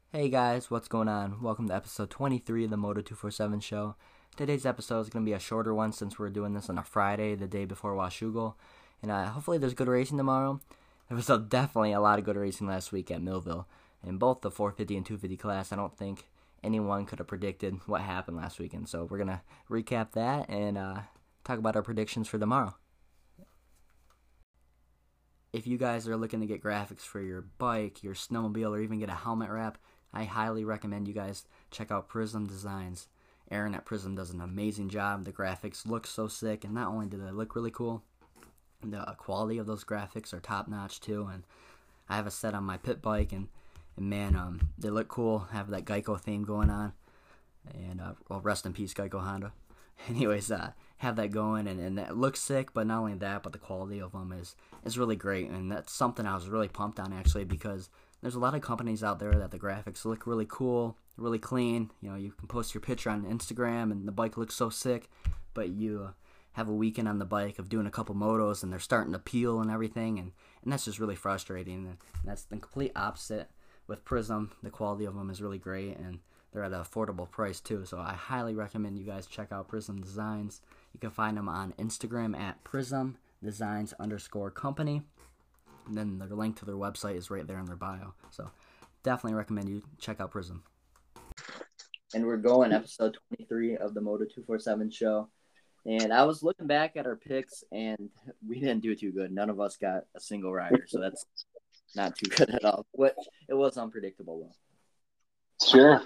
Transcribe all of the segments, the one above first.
Hey guys, what's going on? Welcome to episode 23 of the Moto 247 show. Today's episode is going to be a shorter one since we're doing this on a Friday, the day before Washougal. And hopefully there's good racing tomorrow. There was definitely a lot of good racing last week at Millville. In both the 450 and 250 class, I don't think anyone could have predicted what happened last weekend. So we're going to recap that and talk about our predictions for tomorrow. If you guys are looking to get graphics for your bike, your snowmobile, or even get a helmet wrap, I highly recommend you guys check out Prism Designs. Aaron at Prism does an amazing job. The graphics look so sick, and not only do they look really cool, the quality of those graphics are top notch too. And I have a set on my pit bike, and man, they look cool. Have that Geico theme going on, and well, rest in peace, Geico Honda. Anyways, have that going, and it looks sick. But not only that, but the quality of them is really great, and that's something I was really pumped on actually, because there's a lot of companies out there that the graphics look really cool, really clean. You know, you can post your picture on Instagram and the bike looks so sick, but you have a weekend on the bike of doing a couple motos and they're starting to peel and everything, and that's just really frustrating. And that's the complete opposite with Prism. The quality of them is really great, and they're at an affordable price too. So I highly recommend you guys check out Prism Designs. You can find them on Instagram at Prism Designs _ company. And then the link to their website is right there in their bio. So definitely recommend you check out Prism. And we're going episode 23 of the Moto 247 show. And I was looking back at our picks, and we didn't do too good. None of us got a single rider, so that's not too good at all. Which it was unpredictable though. Sure.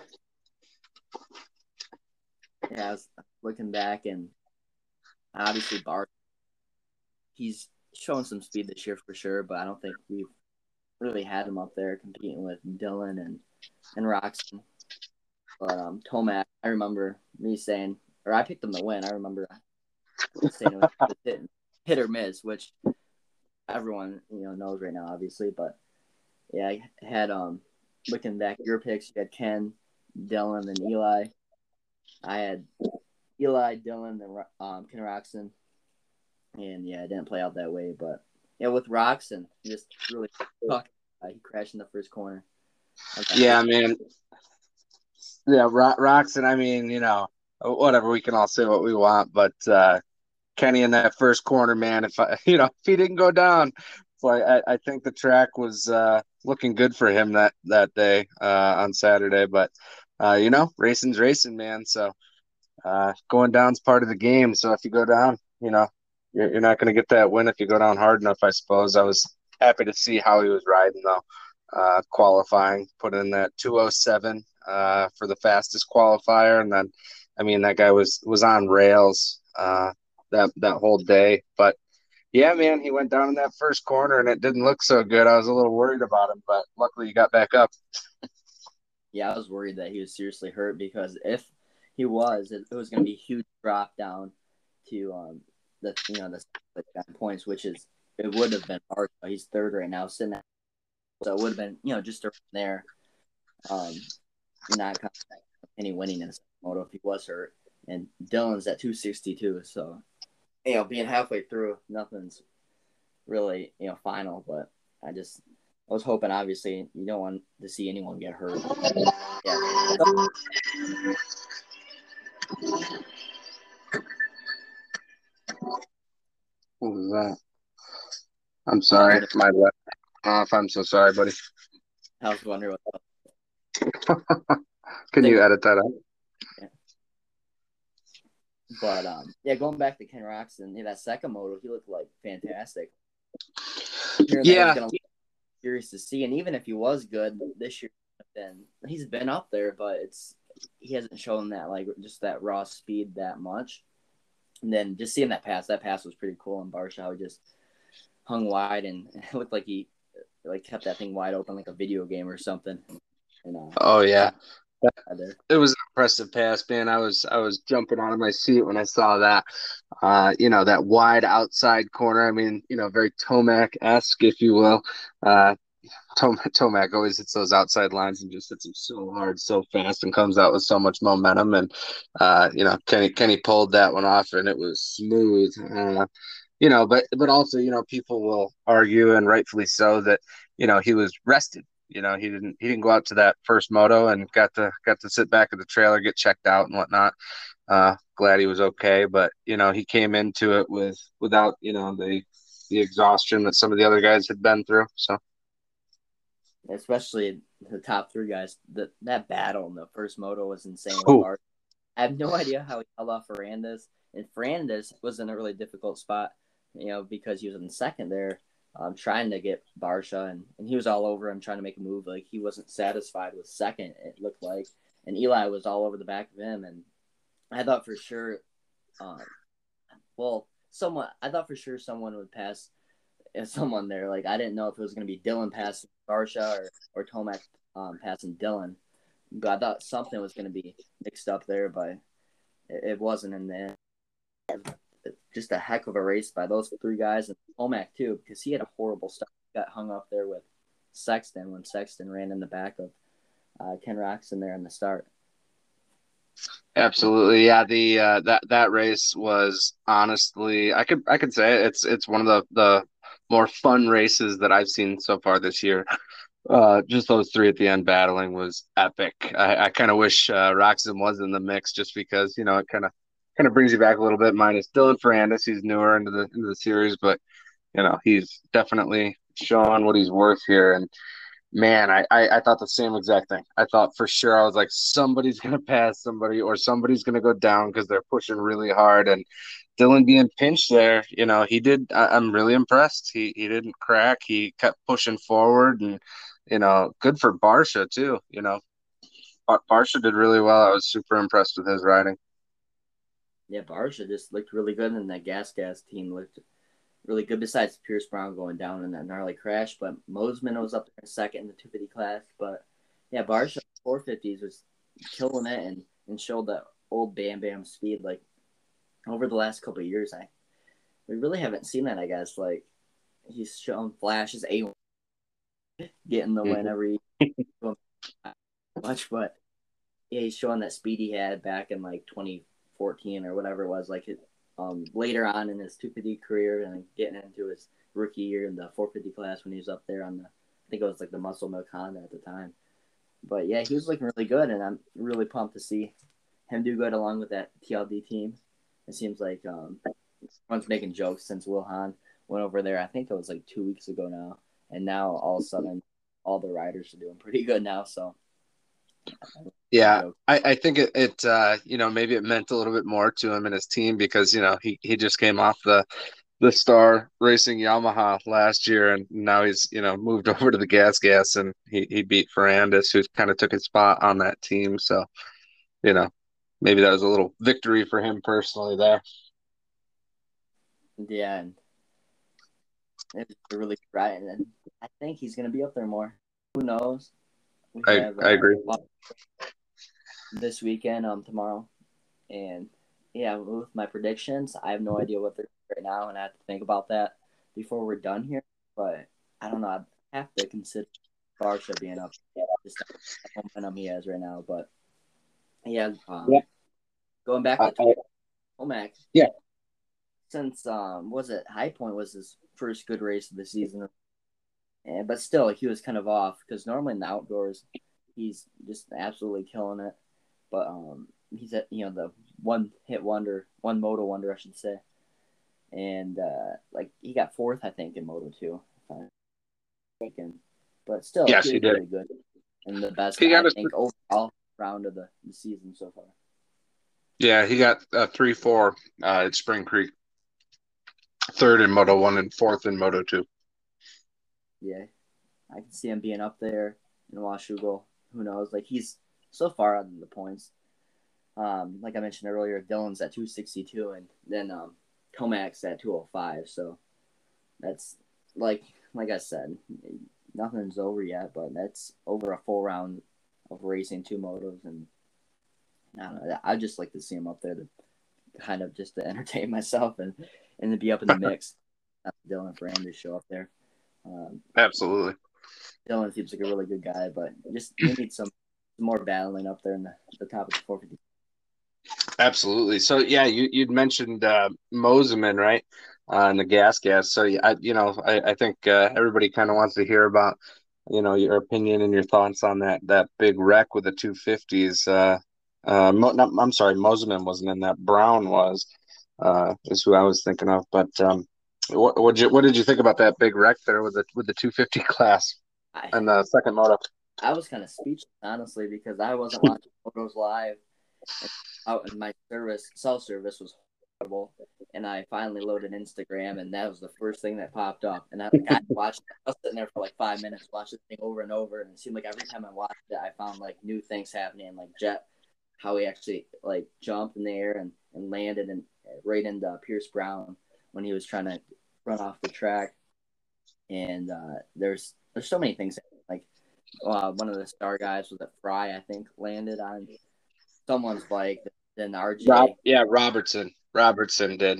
Yeah, I was looking back, and obviously Bart, he's showing some speed this year for sure, but I don't think we've really had him up there competing with Dylan and Roxon. But Tomac, I remember me saying, or I picked him to win. I remember saying it was hit or miss, which everyone knows right now, obviously. But yeah, I had looking back your picks, you had Ken, Dylan, and Eli. I had Eli, Dylan, and Ken Roxon. And yeah, it didn't play out that way, but yeah, with Roxon, just really sucked. He crashed in the first corner. Yeah, man. Yeah, Roxon, I mean, whatever, we can all say what we want, but Kenny in that first corner, man, if he didn't go down, so I think the track was looking good for him that day on Saturday, but racing's racing, man. So going down's part of the game. So if you go down, you're not going to get that win if you go down hard enough, I suppose. I was happy to see how he was riding, though. Qualifying, put in that 207 for the fastest qualifier. And then, I mean, that guy was on rails that whole day. But, yeah, man, he went down in that first corner, and it didn't look so good. I was a little worried about him, but luckily he got back up. Yeah, I was worried that he was seriously hurt, because if he was, it was going to be a huge drop down to the points, which is it would have been hard. He's third right now, sitting at, so it would have been just around there. Not any winning in this moto if he was hurt, and Dylan's at 262, so being halfway through, nothing's really final. But I was hoping, obviously, you don't want to see anyone get hurt. Yeah. What was that? I'm sorry. My left off. I'm so sorry, buddy. I was wondering what. Can you edit that out? Yeah. But going back to Ken Roxon, that second moto, he looked like fantastic. Yeah. Curious to see, and even if he was good this year, then he's been up there, but he hasn't shown that just that raw speed that much. And then just seeing that pass was pretty cool on Barsha. He just hung wide, and it looked like he kept that thing wide open like a video game or something. And, oh yeah, it was an impressive pass, man. I was jumping out of my seat when I saw that. That wide outside corner. I mean, very Tomac-esque, if you will. Tomac always hits those outside lines and just hits them so hard, so fast, and comes out with so much momentum. And Kenny pulled that one off, and it was smooth. But also, people will argue, and rightfully so, that he was rested. he didn't go out to that first moto and got to sit back at the trailer, get checked out and whatnot. Glad he was okay, but he came into it without the exhaustion that some of the other guys had been through. So Especially the top three guys. That battle in the first moto was insane with oh, Bart. I have no idea how he held off Ferrandis, and Ferrandis was in a really difficult spot, because he was in second there, trying to get Barsha, and he was all over him trying to make a move. Like, he wasn't satisfied with second, it looked like, and Eli was all over the back of him, and I thought for sure, um, I thought for sure someone would pass someone there. Like, I didn't know if it was going to be Dylan passing Barsha or Tomac passing Dylan, but I thought something was going to be mixed up there, but it wasn't in the end. Just a heck of a race by those three guys, and Tomac too, because he had a horrible start. He got hung up there with Sexton when Sexton ran in the back of Ken Roczen there in the start. absolutely. Yeah, that race was honestly, I could say it's one of the more fun races that I've seen so far this year. Just those three at the end battling was epic. I kind of wish Roczen was in the mix just because it kind of brings you back a little bit. Minus Dylan Ferrandis, he's newer into the series, but he's definitely showing what he's worth here. And man, I thought the same exact thing. I thought for sure, I was like, somebody's gonna pass somebody or somebody's gonna go down because they're pushing really hard. And Dylan being pinched there, he did. I'm really impressed. He didn't crack. He kept pushing forward, and good for Barsha too. Barsha did really well. I was super impressed with his riding. Yeah, Barsha just looked really good, and that Gas team looked really good, besides Pierce Brown going down in that gnarly crash. But Mosman was up there in second in the 250 class. But yeah, Barsha 450s was killing it, and showed that old Bam Bam speed. Like, over the last couple of years, we really haven't seen that, I guess. Like, he's shown flashes, getting the win Mhm. every much, but yeah, he's showing that speed he had back in like 2014 or whatever it was. Like, later on in his 250 career, and getting into his rookie year in the 450 class when he was up there on I think it was like the Muscle Milk Honda at the time. But yeah, he was looking really good, and I'm really pumped to see him do good along with that TLD team. It seems like everyone's making jokes since Will Hahn went over there. I think it was like 2 weeks ago now, and now all of a sudden, all the riders are doing pretty good now. So Yeah, joke. I think maybe it meant a little bit more to him and his team because he just came off the Star Racing Yamaha last year, and now he's moved over to the Gas, and he beat Ferrandis, who kind of took his spot on that team. So you know maybe that was a little victory for him personally there. Yeah, and it was a really good ride, and I think he's gonna be up there more. Who knows? We have I agree. this weekend, tomorrow, and yeah, with my predictions, I have no idea what they're right now, and I have to think about that before we're done here. But I don't know. I have to consider Barsha being up, just the momentum he has right now. But yeah, Yeah, going back I, to I, Tomac, yeah, since was it High Point was his first good race of the season, but still he was kind of off because normally in the outdoors he's just absolutely killing it. But he's at the one hit wonder, one moto wonder, I should say, and like he got fourth, I think, in Moto 2, if I'm mistaken. But still, yes, he he was did. really good and the best, He I got his think, overall round of the season so far. Yeah, he got 3-4 at Spring Creek, third in Moto One and fourth in Moto Two. Yeah, I can see him being up there in Washougal. Who knows? Like, he's so far on the points. Like I mentioned earlier, Dylan's at 262, and then Tomac's at 205. So that's like I said, nothing's over yet, but that's over a full round of racing two motos, and I don't know. I'd just like to see him up there to kind of just to entertain myself and to be up in the mix. Dylan Ferrandis show up there. Absolutely. Dylan seems like a really good guy, but just we need some more battling up there in the top of the 450. Absolutely. So yeah, you'd mentioned Moseman, right? And the gas. So yeah, I think everybody kind of wants to hear about your opinion and your thoughts on that big wreck with the 250s. I'm sorry, Mosiman wasn't in that. Brown was, is who I was thinking of. But what did you think about that big wreck there with the 250 class I and the second moto? I was kind of speechless, honestly, because I wasn't watching photos live, and out in my cell service was horrible. And I finally loaded Instagram, and that was the first thing that popped up. And I watched it. I was sitting there for like 5 minutes, watching the thing over and over. And it seemed like every time I watched it, I found like new things happening, like Jet, how he actually like jumped in the air and landed and right into Pierce Brown when he was trying to run off the track. And there's so many things like one of the star guys was at Fry, I think, landed on someone's bike. Then RJ, Yeah, Robertson did.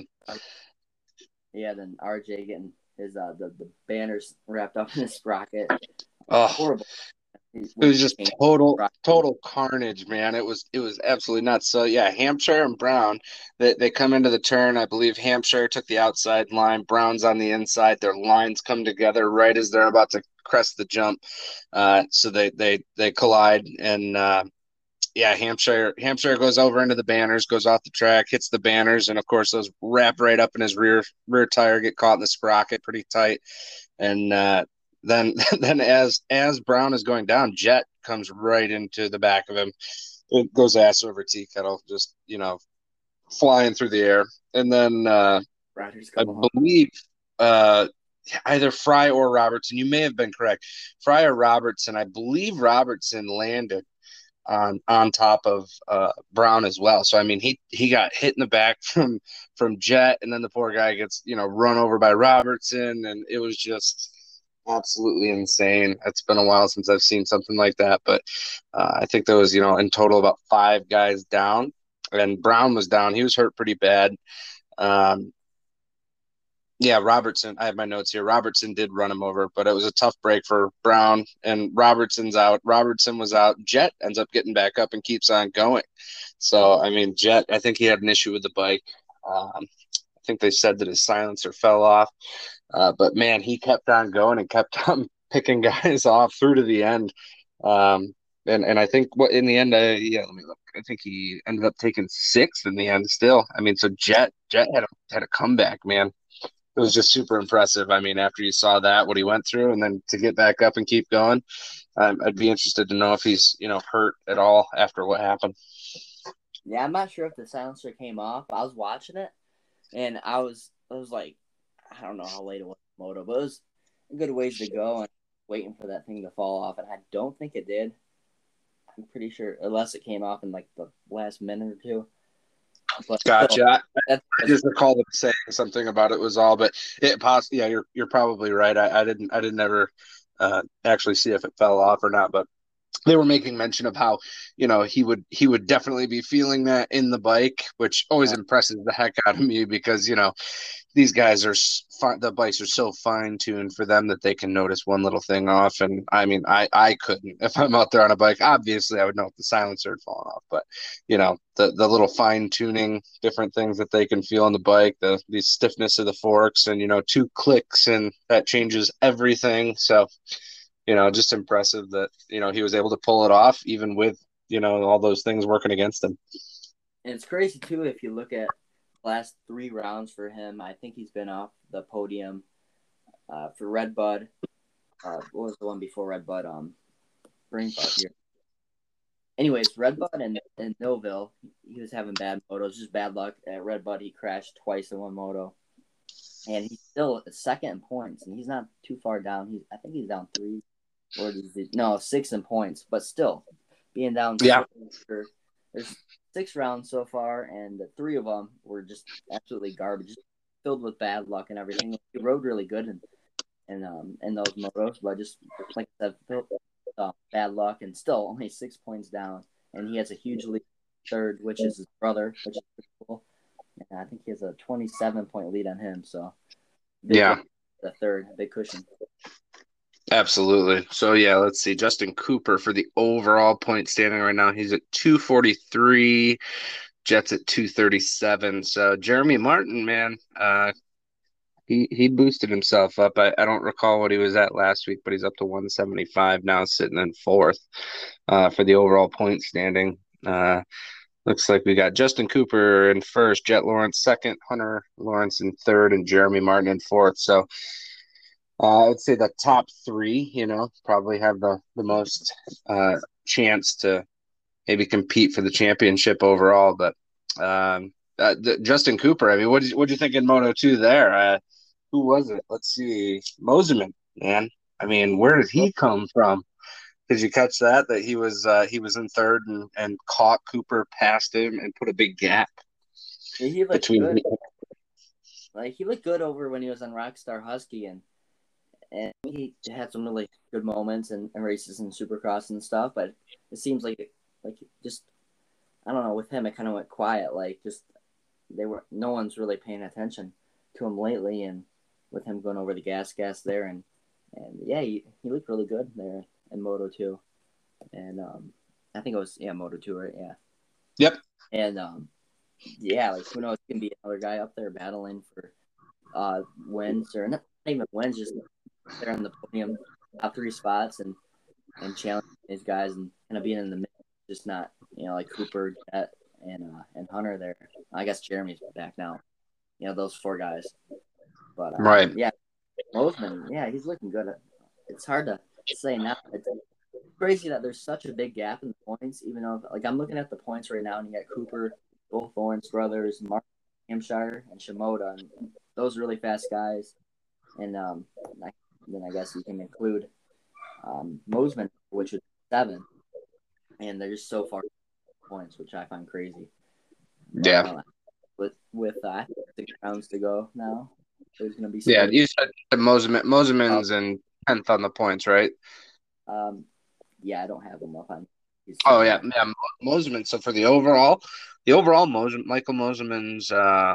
yeah, then RJ getting his the banners wrapped up in his sprocket. Oh, Horrible. it was just Sprocket. total carnage, man. It was absolutely nuts. So yeah, Hampshire and Brown, they come into the turn. I believe Hampshire took the outside line. Brown's on the inside. Their lines come together right as they're about to crest the jump. So they collide, and yeah, Hampshire goes over into the banners, goes off the track, hits the banners, and of course those wrap right up in his rear tire, get caught in the sprocket pretty tight, and then then as Brown is going down, Jet comes right into the back of him. It goes ass over tea kettle, just flying through the air, and then Riders I go home. believe uh, either Fry or Robertson. You may have been correct, Fry or Robertson. I believe Robertson landed on top of Brown as well. So I mean, he got hit in the back from Jet, and then the poor guy gets run over by Robertson, and it was just absolutely insane. It's been a while since I've seen something like that, but I think there was in total about five guys down, and Brown was down. He was hurt pretty bad. Um, yeah, Robertson. I have my notes here. Robertson did run him over, but it was a tough break for Brown, and Robertson's out. Robertson was out. Jet ends up getting back up and keeps on going. So, I mean, Jet, I think he had an issue with the bike. I think they said that his silencer fell off. But man, he kept on going and kept on picking guys off through to the end. Um, and I think what in the end, yeah, let me look. I think he ended up taking sixth in the end. Still, I mean, so Jet had a comeback, man. It was just super impressive. I mean, after you saw that, what he went through, and then to get back up and keep going, I'd be interested to know if he's hurt at all after what happened. Yeah, I'm not sure if the silencer came off. I was watching it, and I was like, I don't know how late it was moto, but it was a good ways to go and waiting for that thing to fall off, and I don't think it did. I'm pretty sure, unless it came off in like the last minute or two. But still, Gotcha. I that's just recall them saying something about it was all, but it possibly. Yeah, you're probably right. I didn't ever actually see if it fell off or not, but they were making mention of how he would definitely be feeling that in the bike, which always impresses the heck out of me because these guys are the bikes are so fine tuned for them that they can notice one little thing off. And I mean, I couldn't. If I'm out there on a bike, obviously I would know if the silencer had fallen off, but the little fine tuning different things that they can feel on the bike, the stiffness of the forks, and two clicks, and that changes everything. So just impressive that he was able to pull it off even with all those things working against him. and it's crazy too if you look at the last 3 rounds for him. I think he's been off the podium for Red Bud. What was the one before Red Bud? Brain fart here. Anyways, Red Bud and Millville, he was having bad motos, just bad luck. At Red Bud, he crashed twice in one moto, and he's still second in points, and he's not too far down. I think he's down 3, or no 6 in points, but still being down. Yeah. There's 6 rounds so far, and the 3 of them were just absolutely garbage, filled with bad luck and everything. He rode really good in those motos, but just like I said, bad luck, and still only 6 points down. And he has a huge lead third, which is his brother, which is pretty cool. And I think he has a 27-point lead on him. So Yeah, the third, big cushion. absolutely. So yeah, let's see. Justin Cooper for the overall point standing right now, he's at 243. Jets at 237. So Jeremy Martin, man, he boosted himself up. I don't recall what he was at last week, but he's up to 175 now, sitting in fourth for the overall point standing. Looks like we got Justin Cooper in first, Jet Lawrence second, Hunter Lawrence in third, and Jeremy Martin in fourth. So I would say the top three, probably have the most chance to maybe compete for the championship overall. But Justin Cooper, I mean, what do you think in Moto 2 there? Who was it? Let's see. Mosiman, man. I mean, where did he come from? Did you catch that? That he was in third and caught Cooper past him and put a big gap Yeah, he looked between. good. Like he looked good over when he was on Rockstar Husky, and he had some really good moments and races in Supercross and stuff. But it seems like just I don't know, with him it kind of went quiet. Like just no one's really paying attention to him lately, and with him going over the gas there, and yeah, he looked really good there in Moto 2, and I think it was Moto 2, right? Yeah, Yep. and yeah, like who knows, can be another guy up there battling for wins, or not even wins, just there on the podium, top three spots, and challenging these guys and kind of being in the mix, just not like Cooper, Jet, and Hunter there. I guess Jeremy's back now. Those four guys. But Right. yeah, Mosman, yeah, he's looking good. It's hard to say now. It's crazy that there's such a big gap in the points, even though like I'm looking at the points right now, and you got Cooper, both Lawrence brothers, Mark Hampshire, and Shimoda, and those really fast guys. And then I guess you can include Mosman, which is 7, and they're just so far points, which I find crazy. But Yeah. With 6 rounds to go now, there's going to be some. Yeah. You said Moseman's in 10th on the points, right? Yeah, I don't have him up on. Oh yeah, Moseman. So for the overall Michael Moseman's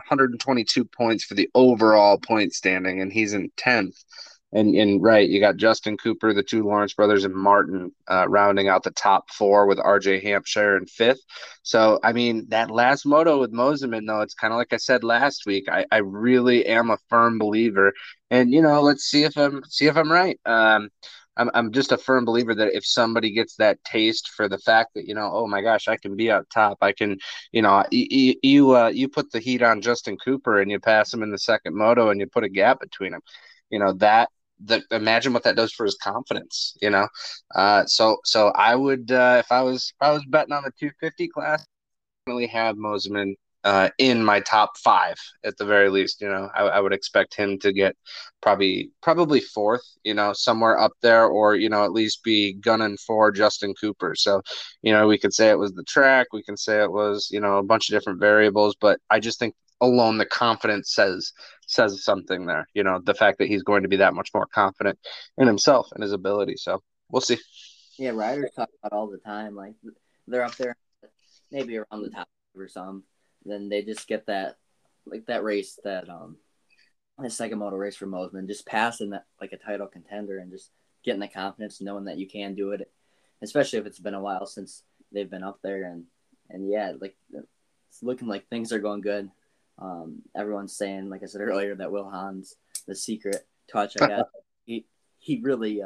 122 points for the overall point standing, and he's in 10th. And right, you got Justin Cooper, the two Lawrence brothers, and Martin rounding out the top four with RJ Hampshire in fifth. So I mean, that last moto with Moseman, though, it's kind of like I said last week. I really am a firm believer, and let's see if I'm right. I'm just a firm believer that if somebody gets that taste for the fact that oh my gosh, I can be up top, I can, you put the heat on Justin Cooper and you pass him in the second moto and you put a gap between them, that imagine what that does for his confidence, so I would if I was betting on the 250 class, definitely have Mosiman in my top 5 at the very least. I would expect him to get probably fourth, somewhere up there, or at least be gunning for Justin Cooper. So, we could say it was the track, we can say it was a bunch of different variables, but I just think alone the confidence says something there. The fact that he's going to be that much more confident in himself and his ability. So we'll see. Yeah, riders talk about all the time. Like they're up there, maybe around the top or some. Then they just get that race the second moto race for Mosman, just passing that like a title contender and just getting the confidence, knowing that you can do it, especially if it's been a while since they've been up there, and yeah, like it's looking like things are going good. Everyone's saying, like I said earlier, that Will Hans, the secret touch, I guess, he really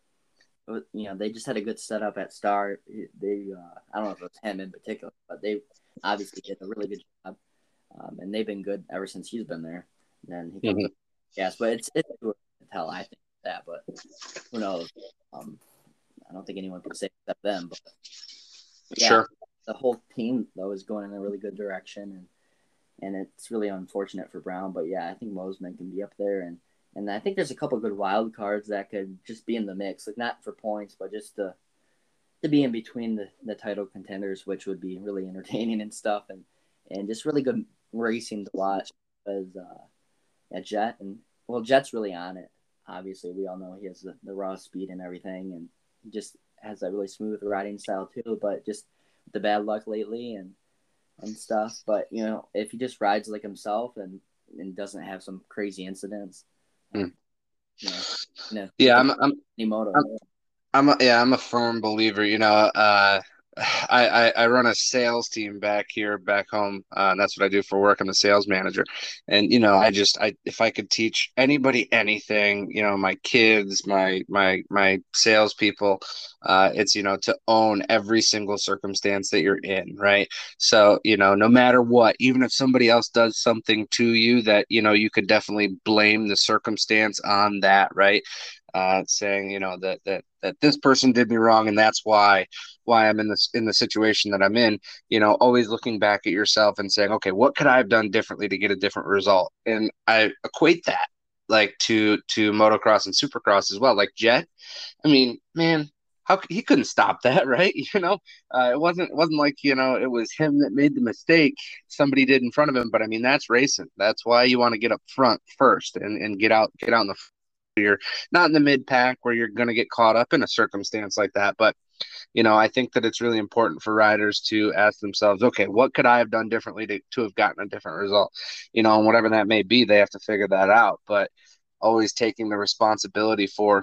they just had a good setup at start. They I don't know if it was him in particular, but they obviously did a really good job, and they've been good ever since he's been there. And then he comes up, yes, but it's too early to tell. I think that, but who knows? I don't think anyone can say except them. But yeah, Sure. the whole team though is going in a really good direction, and it's really unfortunate for Brown. But yeah, I think Mosman can be up there, and I think there's a couple good wild cards that could just be in the mix, like not for points, but just to be in between the title contenders, which would be really entertaining and stuff, and just really good racing to watch. Because Jet Jet's really on it. Obviously, we all know he has the raw speed and everything, and he just has a really smooth riding style too. But just the bad luck lately and stuff. But if he just rides like himself and doesn't have some crazy incidents, Yeah, I'm Moto. I'm a firm believer. I run a sales team back home, and that's what I do for work. I'm a sales manager, and I if I could teach anybody anything, my kids, my salespeople, it's to own every single circumstance that you're in, right? So no matter what, even if somebody else does something to you that you could definitely blame the circumstance on that, right? Saying that this person did me wrong, and that's why I'm in the situation that I'm in, always looking back at yourself and saying, okay, what could I have done differently to get a different result? And I equate that like to motocross and supercross as well. Like Jet, I mean, man, he couldn't stop that, right? It wasn't like it was him that made the mistake. Somebody did in front of him, but I mean that's racing. That's why you want to get up front first and get out in the. You're not in the mid pack where you're going to get caught up in a circumstance like that, but I think that it's really important for riders to ask themselves, okay, what could I have done differently to have gotten a different result? And whatever that may be, they have to figure that out. But always taking the responsibility for,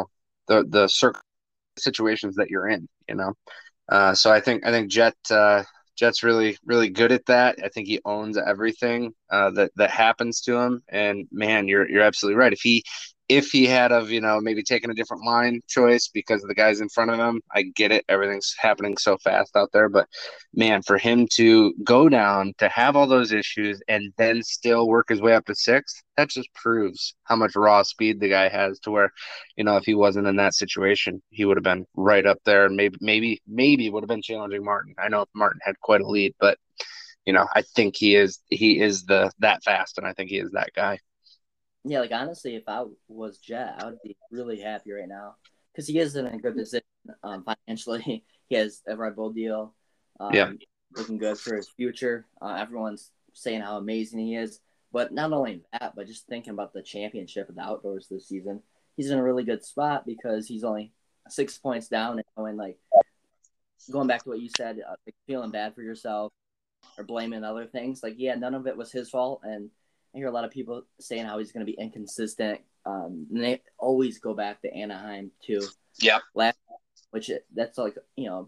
the situations that you're in. So I think Jet's really, really good at that. I think he owns everything that happens to him. And man, you're absolutely right. If he had of maybe taken a different line choice because the guys in front of him, I get it. Everything's happening so fast out there, but man, for him to go down to have all those issues and then still work his way up to sixth, that just proves how much raw speed the guy has. To where, if he wasn't in that situation, he would have been right up there, and maybe would have been challenging Martin. I know Martin had quite a lead, but I think he is the that fast, and I think he is that guy. Yeah, like honestly, if I was Jet, I would be really happy right now because he is in a good position financially. He has a Red Bull deal, Yeah. um, looking good for his future. Everyone's saying how amazing he is, but not only that, but just thinking about the championship of the outdoors this season, he's in a really good spot because he's only 6 points down and like going back to what you said, like feeling bad for yourself or blaming other things. Like, yeah, none of it was his fault. And I hear a lot of people saying how he's going to be inconsistent. And they always go back to Anaheim too. Yeah. Last, that's like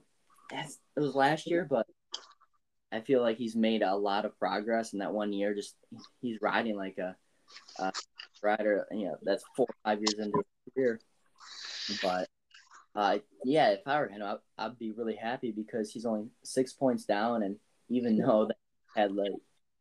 it was last year, but I feel like he's made a lot of progress in that one year. Just he's riding like a rider. That's 4 or 5 years into his career. But yeah, if I were him, I'd be really happy because he's only 6 points down, and even though that had like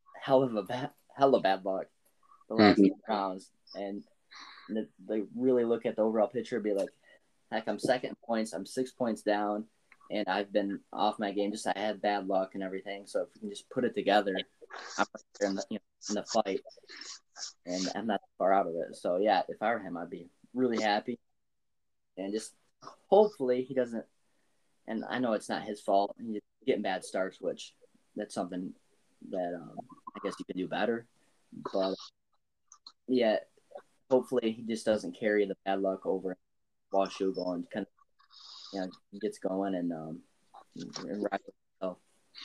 hell of bad luck the last Mhm. rounds, and they really look at the overall picture, and be like, heck, I'm second in points, I'm 6 points down, and I've been off my game. Just I had bad luck and everything. So if we can just put it together, I'm right there in the fight, and I'm not far out of it. So yeah, if I were him, I'd be really happy, and just hopefully he doesn't. And I know it's not his fault. He's getting bad starts, which that's something that I guess you can do better. But yeah, hopefully he just doesn't carry the bad luck over Washugal and kind of gets going and ride with himself.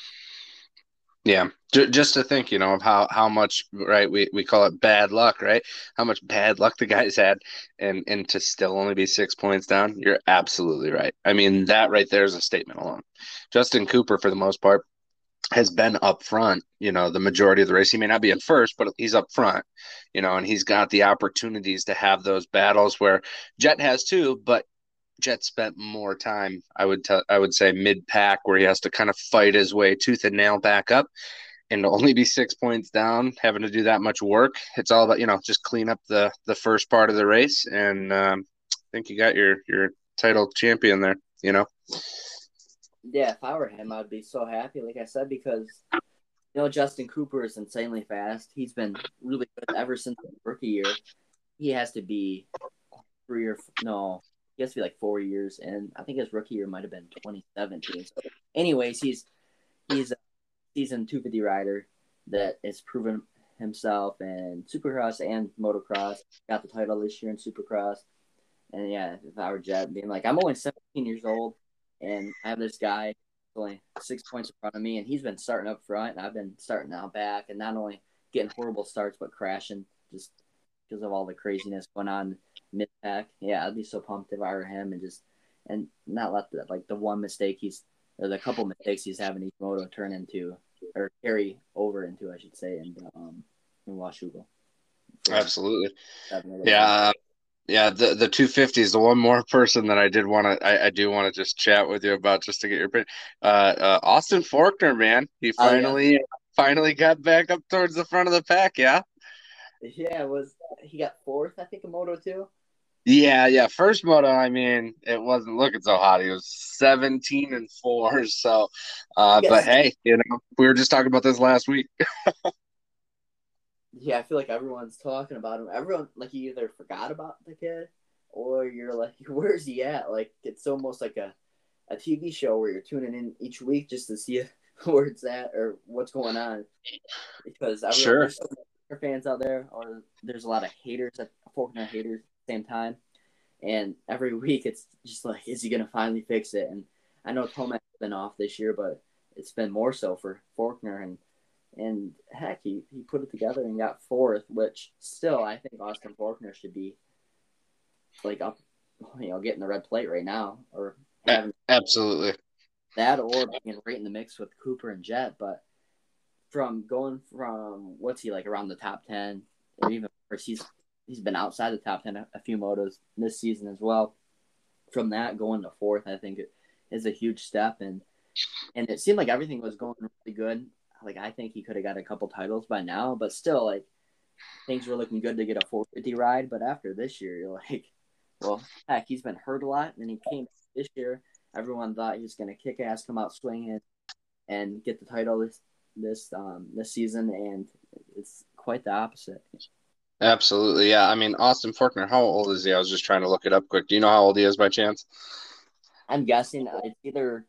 Yeah, just to think, of how much, right? We call it bad luck, right? How much bad luck the guys had, and to still only be 6 points down. You're absolutely right. I mean, that right there is a statement alone. Justin Cooper, for the most part, has been up front. The majority of the race. He may not be in first, but he's up front. And he's got the opportunities to have those battles where Jet has too, but Jet spent more time, I would say mid pack, where he has to kind of fight his way tooth and nail back up, and to only be 6 points down, having to do that much work. It's all about just clean up the first part of the race, and I think you got your title champion there. Yeah, if I were him, I'd be so happy. Like I said, because Justin Cooper is insanely fast. He's been really good ever since rookie year. He has to be 3 or no, he has to be like 4 years, and I think his rookie year might have been 2017. So, anyways, he's a seasoned 250 rider that has proven himself in Supercross and motocross. Got the title this year in Supercross, and yeah, if I were Jet, being like, I'm only 17 years old, and I have this guy only 6 points in front of me, and he's been starting up front, and I've been starting out back, and not only getting horrible starts but crashing just because of all the craziness going on mid pack. Yeah, I'd be so pumped if I were him, and not let the one mistake he's or the couple mistakes he's having each moto turn into or carry over into, I should say, in Washougal. Absolutely. 7 Yeah. Yeah, the 250 is the one more person that I did want to I do want to just chat with you about just to get your opinion. Austin Faulkner, man, he Oh yeah, finally got back up towards the front of the pack. Yeah, yeah. He got fourth, I think, in Moto 2. yeah. First moto, I mean, it wasn't looking so hot. He was 17-4. So, but Yes. hey, we were just talking about this last week. Yeah, I feel like everyone's talking about him. Everyone, like, you either forgot about the kid or you're like, where's he at? Like, it's almost like a TV show where you're tuning in each week just to see where it's at or what's going on. Because everyone, Sure. there's so many fans out there, or there's a lot of haters, Faulkner haters at the same time. And every week it's just like, is he going to finally fix it? And I know Tomac's been off this year, but it's been more so for Faulkner. And heck, he put it together and got fourth, which still I think Austin Faulkner should be like up, getting the red plate right now, or having Absolutely. that, or being right in the mix with Cooper and Jet. But from going from what's he like around the top 10, or even worse, he's been outside the top 10 a few motos this season as well. From that going to fourth, I think it is a huge step, and it seemed like everything was going really good. Like, I think he could have got a couple titles by now, but still, like, things were looking good to get a 450 ride. But after this year, you're like, well, heck, he's been hurt a lot, and he came this year. Everyone thought he was going to kick ass, come out swinging, and get the title this season, and it's quite the opposite. Absolutely. Yeah. I mean, Austin Faulkner, how old is he? I was just trying to look it up quick. Do you know how old he is by chance? I'm guessing it's either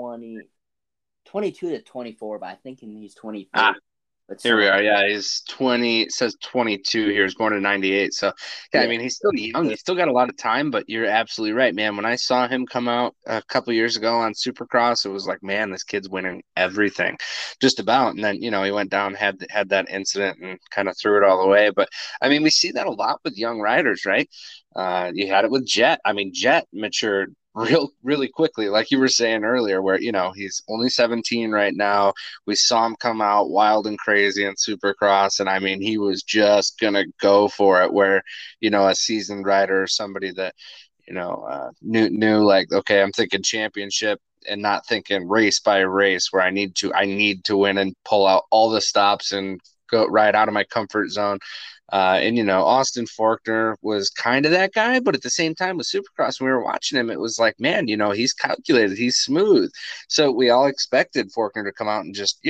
22 to 24, but I think he's 23. But Here we still, are. Yeah, he's 20. It says 22 here. He's born in 98. So, yeah, I yeah, mean, he's still young. He's still got a lot of time, but you're absolutely right, man. When I saw him come out a couple years ago on Supercross, it was like, man, this kid's winning everything just about. And then, he went down, had that incident and kind of threw it all away. But I mean, we see that a lot with young riders, right? You had it with Jet. I mean, Jet matured really quickly, like you were saying earlier, where, he's only 17 right now. We saw him come out wild and crazy in Supercross, and I mean, he was just gonna go for it. Where, a seasoned rider or somebody that, knew like, okay, I'm thinking championship and not thinking race by race, where I need to win and pull out all the stops and go right out of my comfort zone. And Austin Faulkner was kind of that guy, but at the same time with Supercross, when we were watching him, it was like, man, he's calculated, he's smooth. So we all expected Faulkner to come out and just,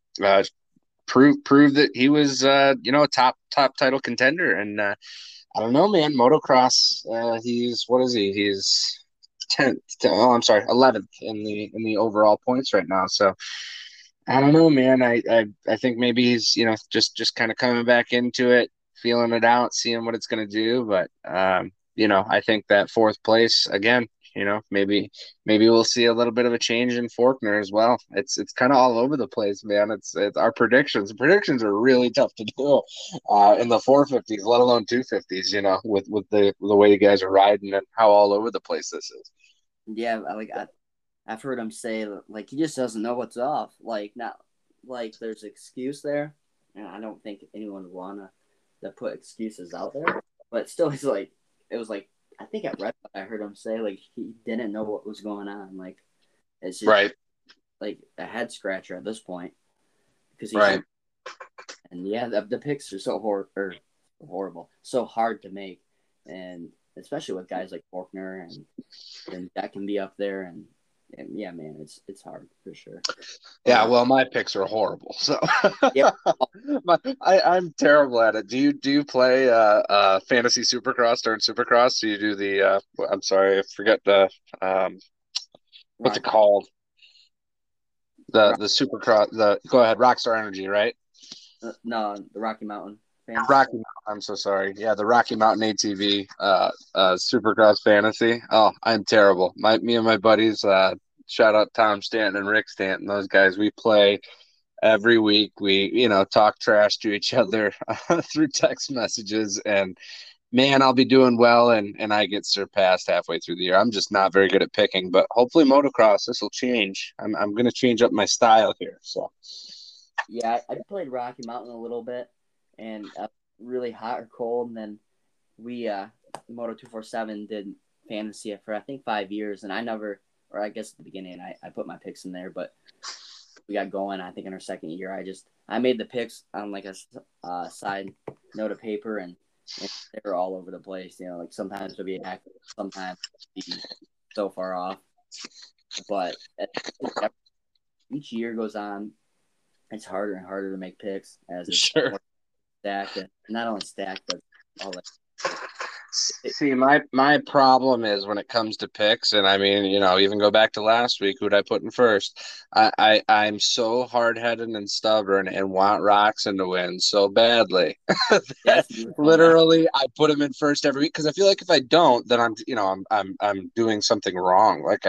prove that he was, a top title contender. And I don't know, man. Motocross, he's what is he? He's 10th. Oh, I'm sorry, 11th in the overall points right now. So I don't know, man. I think maybe he's just kind of coming back into it, feeling it out, seeing what it's going to do. But I think that fourth place again. Maybe we'll see a little bit of a change in Faulkner as well. It's kind of all over the place, man. It's our predictions. The predictions are really tough to do in the 450s, let alone 250s. With the way you guys are riding and how all over the place this is. yeah, I've heard him say like he just doesn't know what's off. Like, not like there's excuse there, and I don't think anyone would wanna to put excuses out there. But still, he's like, it was like, I think at Red Bull, I heard him say like he didn't know what was going on. Like, it's just Right. like a head scratcher at this point because he's Right. and yeah, the picks are so horrible, so hard to make, and especially with guys like Faulkner and that can be up there and yeah, man, it's hard for sure. Yeah, well, my picks are horrible, so Yeah, I'm terrible at it. Do you play fantasy Supercross during Supercross? Do you do the I'm sorry, I forget the what's it Rock, called? Rock, The Supercross, the go ahead, Rockstar Energy, right? no, the Rocky Mountain fans. Rocky, I'm so sorry. Yeah, the Rocky Mountain ATV Supercross Fantasy. Oh, I'm terrible. Me and my buddies, shout out Tom Stanton and Rick Stanton. Those guys, we play every week. We talk trash to each other through text messages, and man, I'll be doing well, and I get surpassed halfway through the year. I'm just not very good at picking, but hopefully motocross, this will change. I'm gonna change up my style here. So Yeah, I played Rocky Mountain a little bit, and really hot or cold, and then we Moto 247 did fantasy for I think 5 years, and I never, or I guess at the beginning I put my picks in there, but we got going. I think in our second year, I made the picks on like a side note of paper, and they were all over the place. You know, like sometimes it'll be accurate, sometimes it'll be so far off. But each year goes on, it's harder and harder to make picks as it's sure. more stacked, and not only stacked, but all that. See, my problem is when it comes to picks, and I mean, even go back to last week, who'd I put in first? I'm so hard headed and stubborn and want Roxon to win so badly that Yes, you were Tomac. literally I put him in first every week because I feel like if I don't, then I'm doing something wrong. Like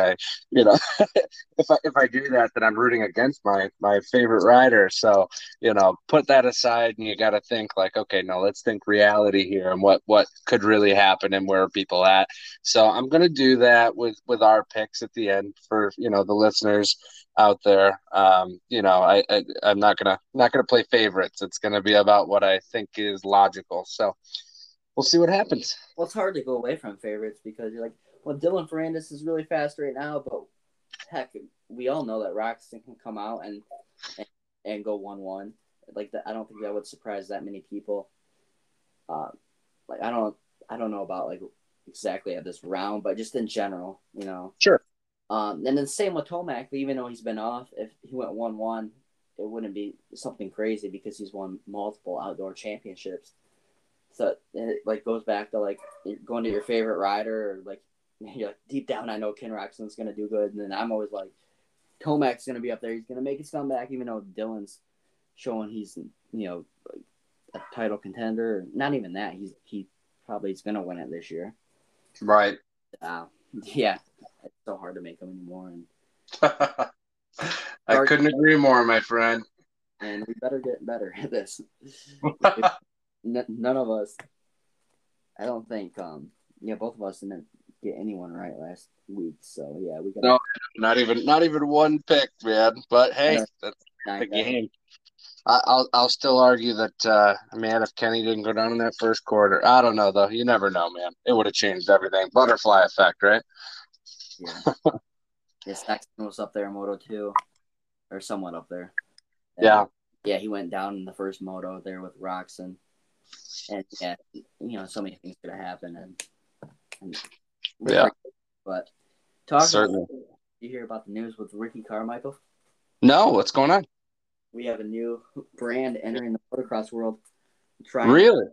if I do that, then I'm rooting against my favorite rider. So put that aside, and you got to think like, okay, no, let's think reality here and what could really happen and where are people at. So I'm gonna do that with our picks at the end for the listeners out there. I'm not gonna play favorites. It's gonna be about what I think is logical. So we'll see what happens. Well, it's hard to go away from favorites because you're like, well, Dylan Ferrandis is really fast right now, but heck, we all know that Roxon can come out and, and go 1-1. Like that, I don't think that would surprise that many people. Uh, like I don't know about like exactly at this round, but just in general, Sure. And then same with Tomac, even though he's been off, if he went 1-1, it wouldn't be something crazy because he's won multiple outdoor championships. So it like goes back to like going to your favorite rider, or like you're like deep down I know Ken Roxon's gonna do good, and then I'm always like Tomac's gonna be up there. He's gonna make his comeback, even though Dylan's showing he's like a title contender. Not even that. He probably is gonna win it this year. Right. Yeah, it's so hard to make them anymore, and I couldn't agree more, my friend. And we better get better at this. None of us, I don't think. Both of us didn't get anyone right last week, so yeah, we gotta. No, not even one pick, man. But hey, that's the Knock that. game. I'll still argue that man, if Kenny didn't go down in that first quarter, I don't know though. You never know, man. It would have changed everything. Butterfly effect, right? Yeah, yeah. Saxon was up there in Moto 2, or somewhat up there. Yeah. Yeah, he went down in the first moto there with Roxon, and yeah, so many things could have happened, and Yeah. But talking, Certainly. you hear about the news with Ricky Carmichael? No, what's going on? We have a new brand entering the motocross world. Triumph. Really?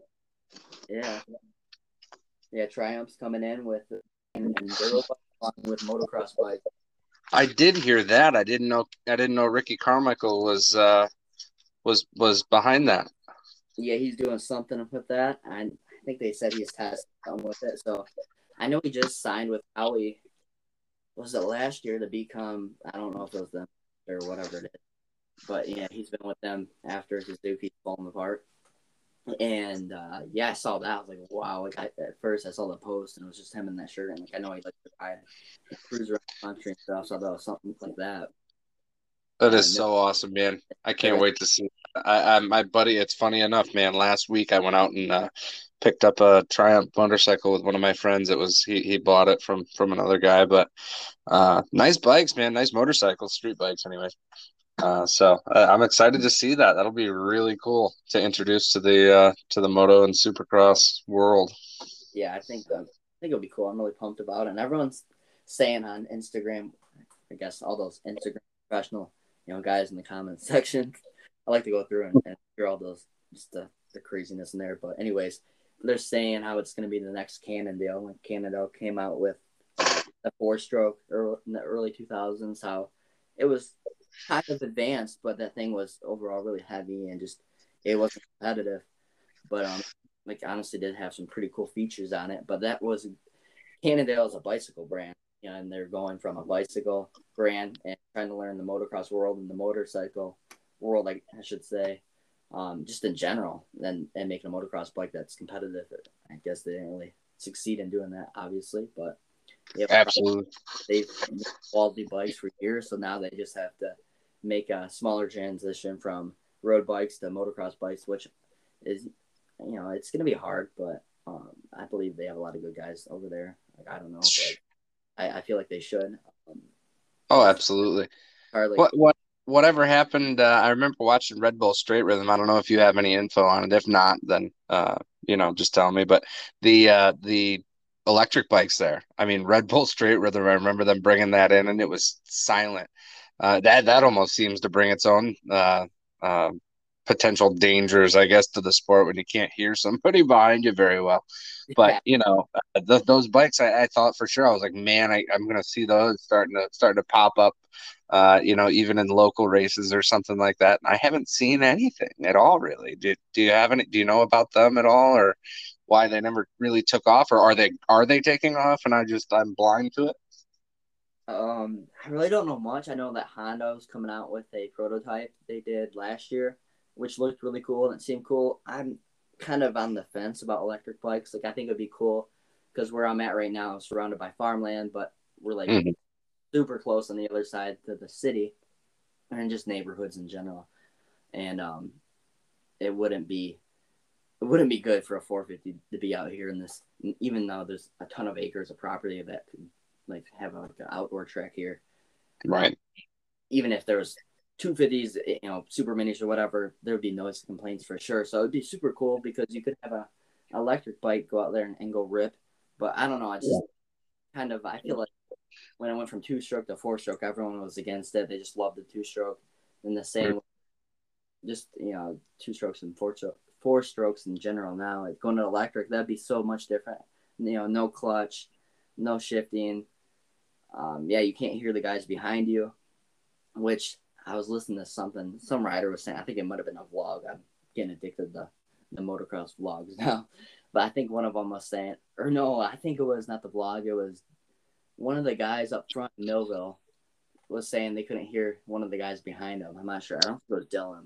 Yeah. Triumph's coming in with and Duro with motocross bikes. I did hear that. I didn't know Ricky Carmichael was behind that. Yeah, he's doing something with that. I think they said he's testing with it. So I know he just signed with Audi. Was it last year to become? I don't know if it was them or whatever it is. But yeah, he's been with them after Suzuki's fallen apart. And yeah, I saw that. I was like, wow. Like at first, I saw the post, and it was just him in that shirt. And like, I know he likes to ride and cruise around the country and stuff. So I thought it was something like that. That is so awesome, man. I can't wait to see. My buddy. It's funny enough, man. Last week I went out and picked up a Triumph motorcycle with one of my friends. It was he bought it from another guy, but nice bikes, man. Nice motorcycles, street bikes, anyway. So I'm excited to see that. That'll be really cool to introduce to the moto and supercross world. Yeah, I think it'll be cool. I'm really pumped about it. And everyone's saying on Instagram, I guess all those Instagram professional, guys in the comments section. I like to go through and hear all those just the craziness in there. But anyways, they're saying how it's going to be the next Cannondale. Like Cannondale came out with the 4-stroke in the early 2000s. How it was kind of advanced, but that thing was overall really heavy and just it wasn't competitive. But like honestly did have some pretty cool features on it. But that was Cannondale is a bicycle brand, and they're going from a bicycle brand and trying to learn the motocross world and the motorcycle world, like I should say. just in general, and making a motocross bike that's competitive. I guess they didn't really succeed in doing that, obviously, but yeah, Absolutely. they've made quality bikes for years, so now they just have to make a smaller transition from road bikes to motocross bikes, which is, it's going to be hard, but I believe they have a lot of good guys over there. Like, I don't know, but I feel like they should. Oh, It's absolutely. hardly. Whatever happened? I remember watching Red Bull Straight Rhythm. I don't know if you have any info on it. If not, then just tell me. But the electric bikes there. I mean, Red Bull Straight Rhythm. I remember them bringing that in, and it was silent. That almost seems to bring its own uh, potential dangers, I guess, to the sport when you can't hear somebody behind you very well. But Yeah. those bikes, I thought for sure. I was like, man, I'm gonna see those starting to pop up, even in local races or something like that. And I haven't seen anything at all, really. Do you have any? Do you know about them at all, or why they never really took off, or are they taking off, and I'm blind to it? I really don't know much. I know that Honda was coming out with a prototype they did last year, which looked really cool and it seemed cool. I'm kind of on the fence about electric bikes. Like, I think it'd be cool because where I'm at right now is surrounded by farmland, but we're like Mhm. super close on the other side to the city and just neighborhoods in general. And it wouldn't be it wouldn't be good for a 450 to be out here in this, even though there's a ton of acres of property that could like have like an outdoor track here. Right. Even if there was 250s, super minis or whatever, there would be noise complaints for sure. So it'd be super cool because you could have a electric bike go out there and go rip. But I don't know. I just kind of I feel like when it went from two stroke to four stroke, everyone was against it. They just loved the two stroke. And the same, just two strokes and four strokes in general. Now, like going to electric, that'd be so much different. No clutch, no shifting. Yeah, you can't hear the guys behind you, which I was listening to some rider was saying. I think it might have been a vlog. I'm getting addicted to the motocross vlogs now, but I think one of them was saying, or no, I think it was not the vlog. It was one of the guys up front in Millville was saying they couldn't hear one of the guys behind him. I'm not sure. I don't think it was Dylan,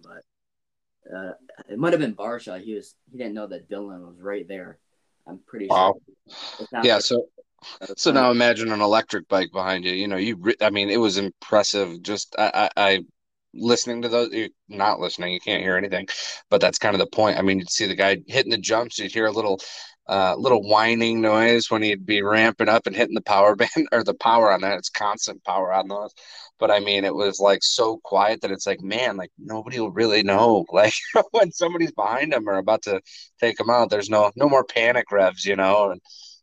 but it might have been Barsha. He didn't know that Dylan was right there. I'm pretty sure. Wow. It's not Yeah. for So one of now imagine an electric bike behind you. I mean, it was impressive. Just I listening to those, you're not listening, you can't hear anything. But that's kind of the point. I mean, you'd see the guy hitting the jumps, you'd hear a little whining noise when he'd be ramping up and hitting the power band or the power on that. It's constant power on those. But I mean, it was like so quiet that it's like, man, like nobody will really know. Like when somebody's behind them or about to take them out, there's no more panic revs, and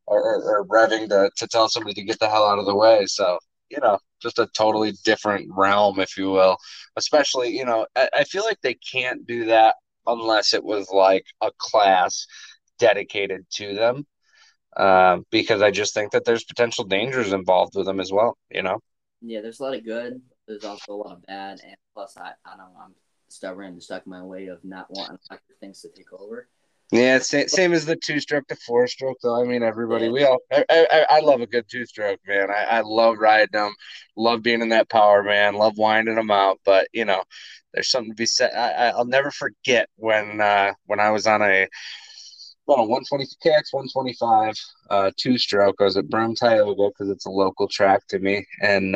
or revving to tell somebody to get the hell out of the way. So, just a totally different realm, if you will. Especially, I feel like they can't do that unless it was like a class dedicated to them. Because I just think that there's potential dangers involved with them as well. Yeah, there's a lot of good. There's also a lot of bad, and plus, I don't know. I'm stubborn and stuck in my way of not wanting electric things to take over. Yeah, same as the two stroke to four stroke, though. I mean, everybody, Yeah, I love a good two stroke, man. I love riding them, love being in that power, man, love winding them out. But, there's something to be said. I'll never forget when I was on a 120 KX 125 two stroke. I was at Broome, Tioga because it's a local track to me. And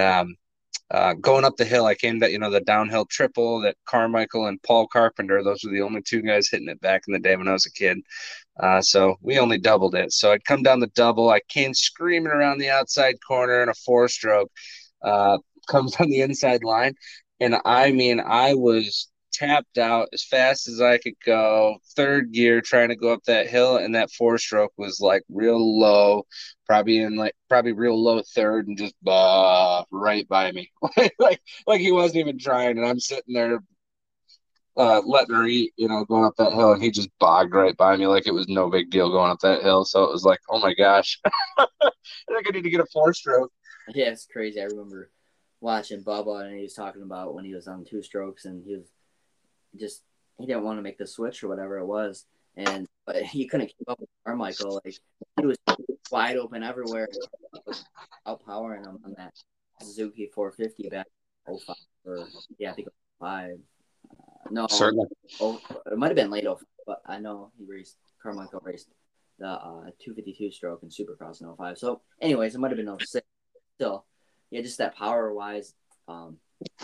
going up the hill, I came to, the downhill triple that Carmichael and Paul Carpenter, those were the only two guys hitting it back in the day when I was a kid. So we only doubled it. So I'd come down the double. I came screaming around the outside corner in a four stroke, uh, comes on the inside line. And I mean, I was tapped out as fast as I could go, third gear trying to go up that hill. And that four stroke was like real low, probably real low third and just right by me. like he wasn't even trying. And I'm sitting there letting her eat, going up that hill, and he just bogged right by me like it was no big deal going up that hill. So it was like, oh my gosh, I think I need to get a four stroke. yeah, it's crazy. I remember watching Bubba, and he was talking about when he was on two strokes, and just he didn't want to make the switch or whatever it was, and but he couldn't keep up with Carmichael. Like he was wide open everywhere, outpowering him on that Suzuki 450 back 05 or yeah, I think 05. No, Certainly. oh, it might have been late 05, but I know Carmichael raced the 252 stroke and Supercross in 05. So, anyways, it might have been 06. Still, yeah, just that power wise, um,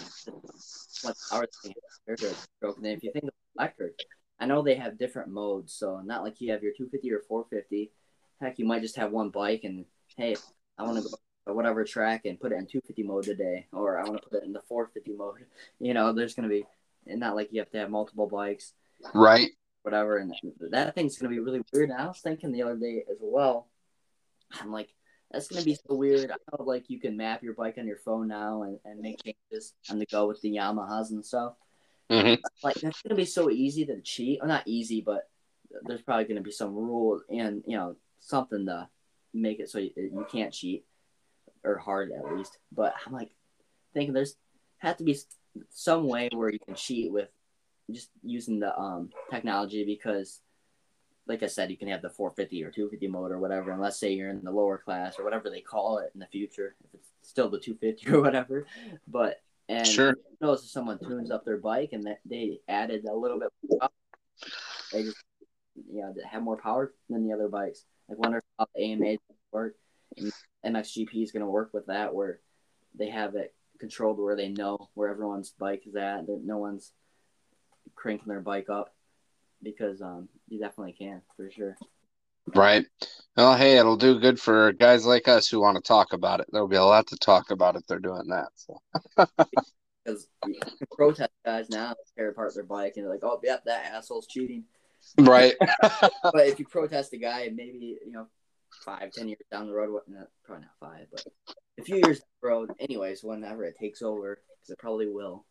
what power they have compared to a stroke. And then if you think of electric, I know they have different modes. So, not like you have your 250 or 450. Heck, you might just have one bike and, hey, I want to go to whatever track and put it in 250 mode today, or I want to put it in the 450 mode. There's going to be, and not like you have to have multiple bikes, Right. whatever. And that thing's going to be really weird. And I was thinking the other day as well, I'm like, that's gonna be so weird. I know like you can map your bike on your phone now and make changes on the go with the Yamahas and stuff. Hmm. Like that's gonna be so easy to cheat. Or not easy, but there's probably gonna be some rule and something to make it so you can't cheat or hard at least. But I'm like thinking there's have to be some way where you can cheat with just using the technology because like I said, you can have the 450 or 250 mode or whatever. And let's say you're in the lower class or whatever they call it in the future, if it's still the 250 or whatever. But and Sure. who knows if someone tunes up their bike and that they added a little bit, they just have more power than the other bikes. I wonder how the AMA work and MXGP is going to work with that, where they have it controlled where they know where everyone's bike is at. That no one's cranking their bike up because you definitely can for sure. Right. Well, hey, it'll do good for guys like us who want to talk about it. There'll be a lot to talk about if they're doing that. So. Because you can protest guys now tear apart their bike and they're like, oh, yep, that asshole's cheating. Right. But if you protest a guy, maybe 5-10 years down the road, probably not 5, but a few years down the road, anyways, whenever it takes over, because it probably will,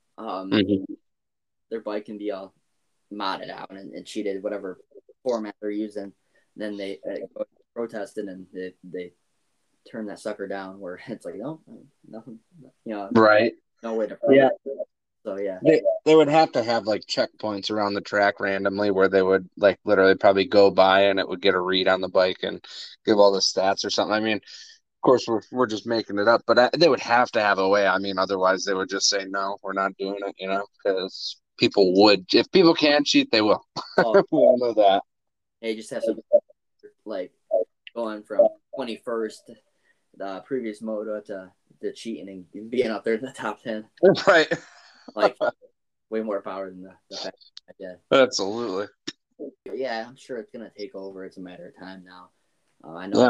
Hmm. their bike can be all modded out and cheated, whatever format they're using. Then they go protested and they turn that sucker down. Where it's like, no, nothing, Right. no way to prove Yeah. it. So yeah. They would have to have like checkpoints around the track randomly where they would like literally probably go by and it would get a read on the bike and give all the stats or something. I mean, of course we're just making it up, but they would have to have a way. I mean, otherwise they would just say no, we're not doing it, because people would. If people can cheat, they will. Oh, We all know that. they just have some like going from 21st, the previous moto to cheating and being up there in the top 10. Right. Like way more power than the fact I did. Absolutely. But yeah, I'm sure it's gonna take over. It's a matter of time now. I know Yeah.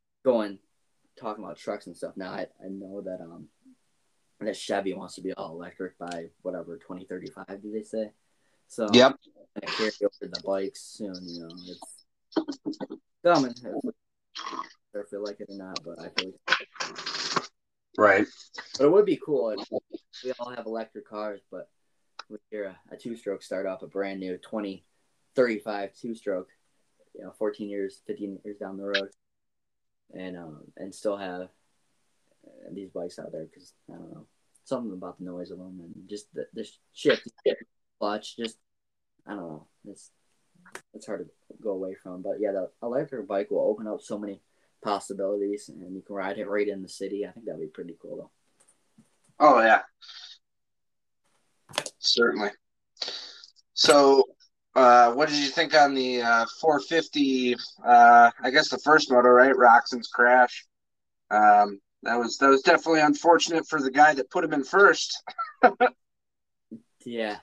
talking about trucks and stuff now. I know that Chevy wants to be all electric by whatever 2035. Do they say? So Yep. gonna carry over the bikes soon. It's coming. If I feel like it or not, but I feel like. Right. But it would be cool if we all have electric cars, but we hear a two-stroke start off a brand new 2035 two-stroke, 14 years, 15 years down the road, and still have these bikes out there because I don't know something about the noise of them and just the shift clutch. Just I don't know. It's hard to go away from. But yeah, the electric bike will open up so many possibilities, and you can ride it right in the city. I think that'd be pretty cool though. Oh yeah. Certainly. So, what did you think on the 450? I guess the first moto, right? Roxon's crash. That was definitely unfortunate for the guy that put him in first. Yeah,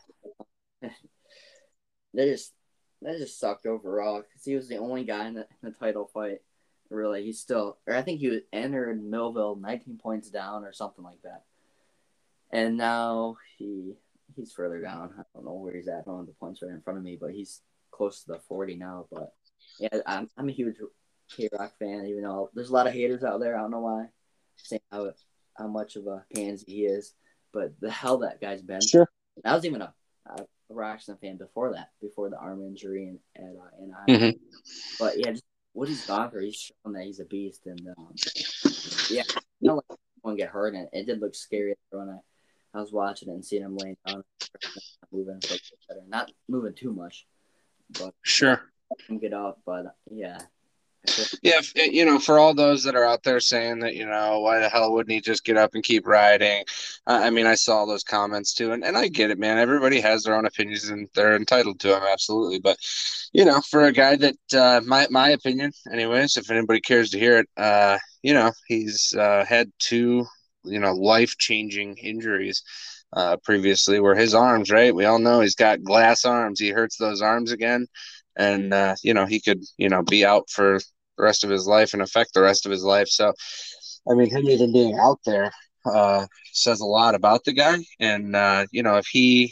that just sucked overall because he was the only guy in the title fight. Really, I think he was entered Millville 19 points down or something like that, and now he's further down. I don't know where he's at. I don't have the points right in front of me, but he's close to the 40 now. But yeah, I'm a huge K-Rock fan, even though there's a lot of haters out there. I don't know why, saying how much of a pansy he is, but the hell that guy's been. Sure. I was even a Roxon fan before that, before the arm injury at Anaheim. Mm-hmm. But yeah, just what he's gone through, he's shown that he's a beast. And yeah, not like one get hurt, and it did look scary when I was watching it and seeing him laying down, moving better, not moving too much, but Sure. him get up. But yeah, Yeah, for all those that are out there saying that, why the hell wouldn't he just get up and keep riding? I mean, I saw those comments too, and I get it, man. Everybody has their own opinions and they're entitled to them, absolutely. But, for a guy that, my opinion, anyways, if anybody cares to hear it, he's had two, life-changing injuries previously were his arms, right? We all know he's got glass arms. He hurts those arms again. And, he could, be out for the rest of his life and affect the rest of his life. So, I mean, him even being out there says a lot about the guy. And if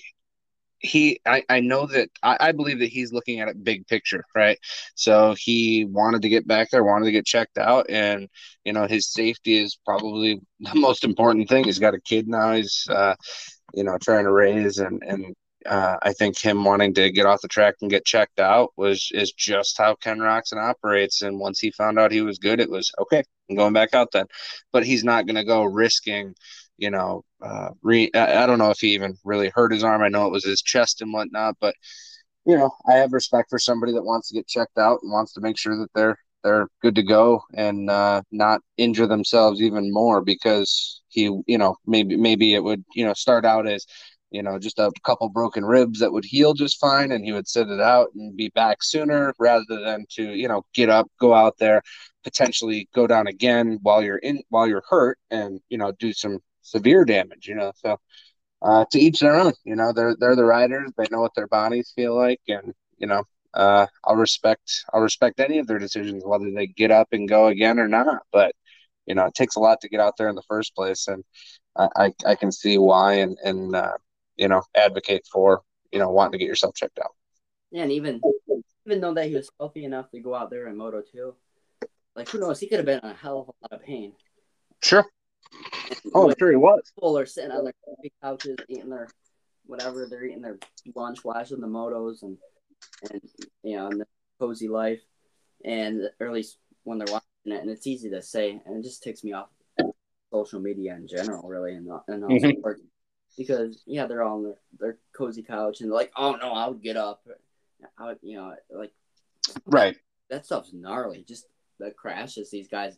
I know that I believe that he's looking at it big picture, right? So he wanted to get back there, wanted to get checked out, and his safety is probably the most important thing. He's got a kid now. He's trying to raise and I think him wanting to get off the track and get checked out is just how Ken Roczen operates. And once he found out he was good, it was okay. I'm going back out then. But he's not going to go risking, I don't know if he even really hurt his arm. I know it was his chest and whatnot, but I have respect for somebody that wants to get checked out and wants to make sure that they're good to go and not injure themselves even more because he, maybe it would, start out as, just a couple broken ribs that would heal just fine and he would sit it out and be back sooner rather than to, get up, go out there, potentially go down again while you're hurt and, do some severe damage, So to each their own. They're the riders. They know what their bodies feel like, and I'll respect any of their decisions, whether they get up and go again or not. But it takes a lot to get out there in the first place, and I can see why, and advocate for wanting to get yourself checked out. Yeah, and even though that he was healthy enough to go out there in Moto 2, like who knows, he could have been in a hell of a lot of pain. Sure. And Oh, when I'm sure he was. people are sitting on their couches eating their whatever, they're eating their lunch, watching the motos, and and the cozy life, and or at least when they're watching it, and it's easy to say, and it just ticks me off social media in general, really, and all sports, because yeah, they're all on their cozy couch and they're like, oh no, I would get up, I would, like Right. that stuff's gnarly. Just the crashes these guys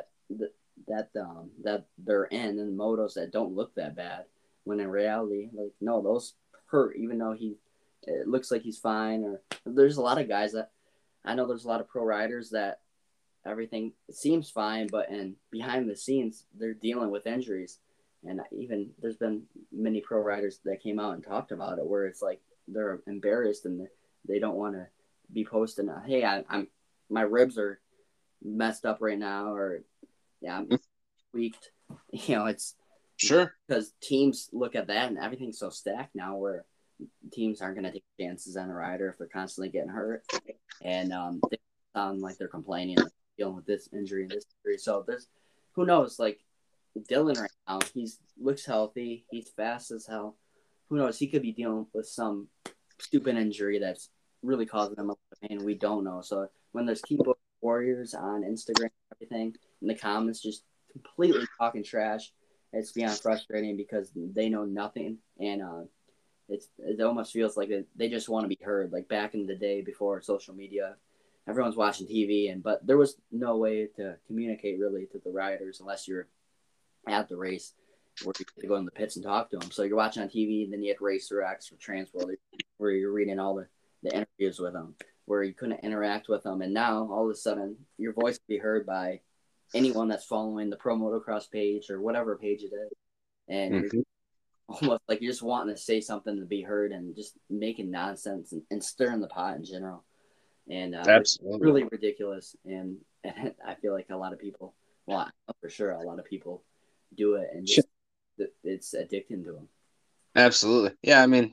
that they're in and motos that don't look that bad, when in reality, like no, those hurt. Even though it looks like he's fine, or there's a lot of guys that I know. There's a lot of pro riders that everything seems fine, but and behind the scenes they're dealing with injuries. And even there's been many pro riders that came out and talked about it, where it's like they're embarrassed and they don't want to be posting, hey, I'm my ribs are messed up right now, or yeah, I'm tweaked. It's Sure. because teams look at that and everything's so stacked now, where teams aren't going to take chances on a rider if they're constantly getting hurt, and they sound like they're complaining, like, dealing with this injury and this injury. So there's who knows, like Dylan right now, he's looks healthy, he's fast as hell. Who knows? He could be dealing with some stupid injury that's really causing him a lot of pain. We don't know. So when there's keyboard warriors on Instagram and everything in the comments just completely talking trash, it's beyond frustrating because they know nothing, and it almost feels like they just want to be heard. Like back in the day before social media, everyone's watching TV, but there was no way to communicate really to the riders unless you're at the race where you get to go in the pits and talk to them. So you're watching on TV, and then you had Racer X or Transworld where you're reading all the interviews with them, where you couldn't interact with them. And now all of a sudden your voice can be heard by anyone that's following the Pro Motocross page or whatever page it is. And you're almost like you're just wanting to say something to be heard and just making nonsense and stirring the pot in general. And it's really ridiculous. And I feel like a lot of people, well, for sure, a lot of people do it, and just it's addicting to them. Absolutely. Yeah. I mean,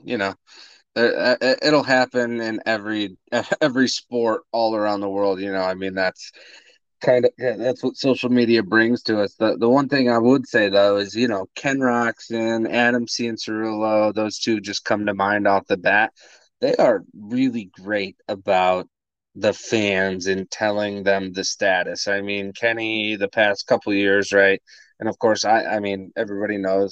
it'll happen in every sport all around the world. I mean, that's that's what social media brings to us. The one thing I would say though is Ken Roczen, Adam Cianciarulo, those two just come to mind off the bat. They are really great about the fans and telling them the status. I mean, Kenny the past couple years, right? And of course, I mean everybody knows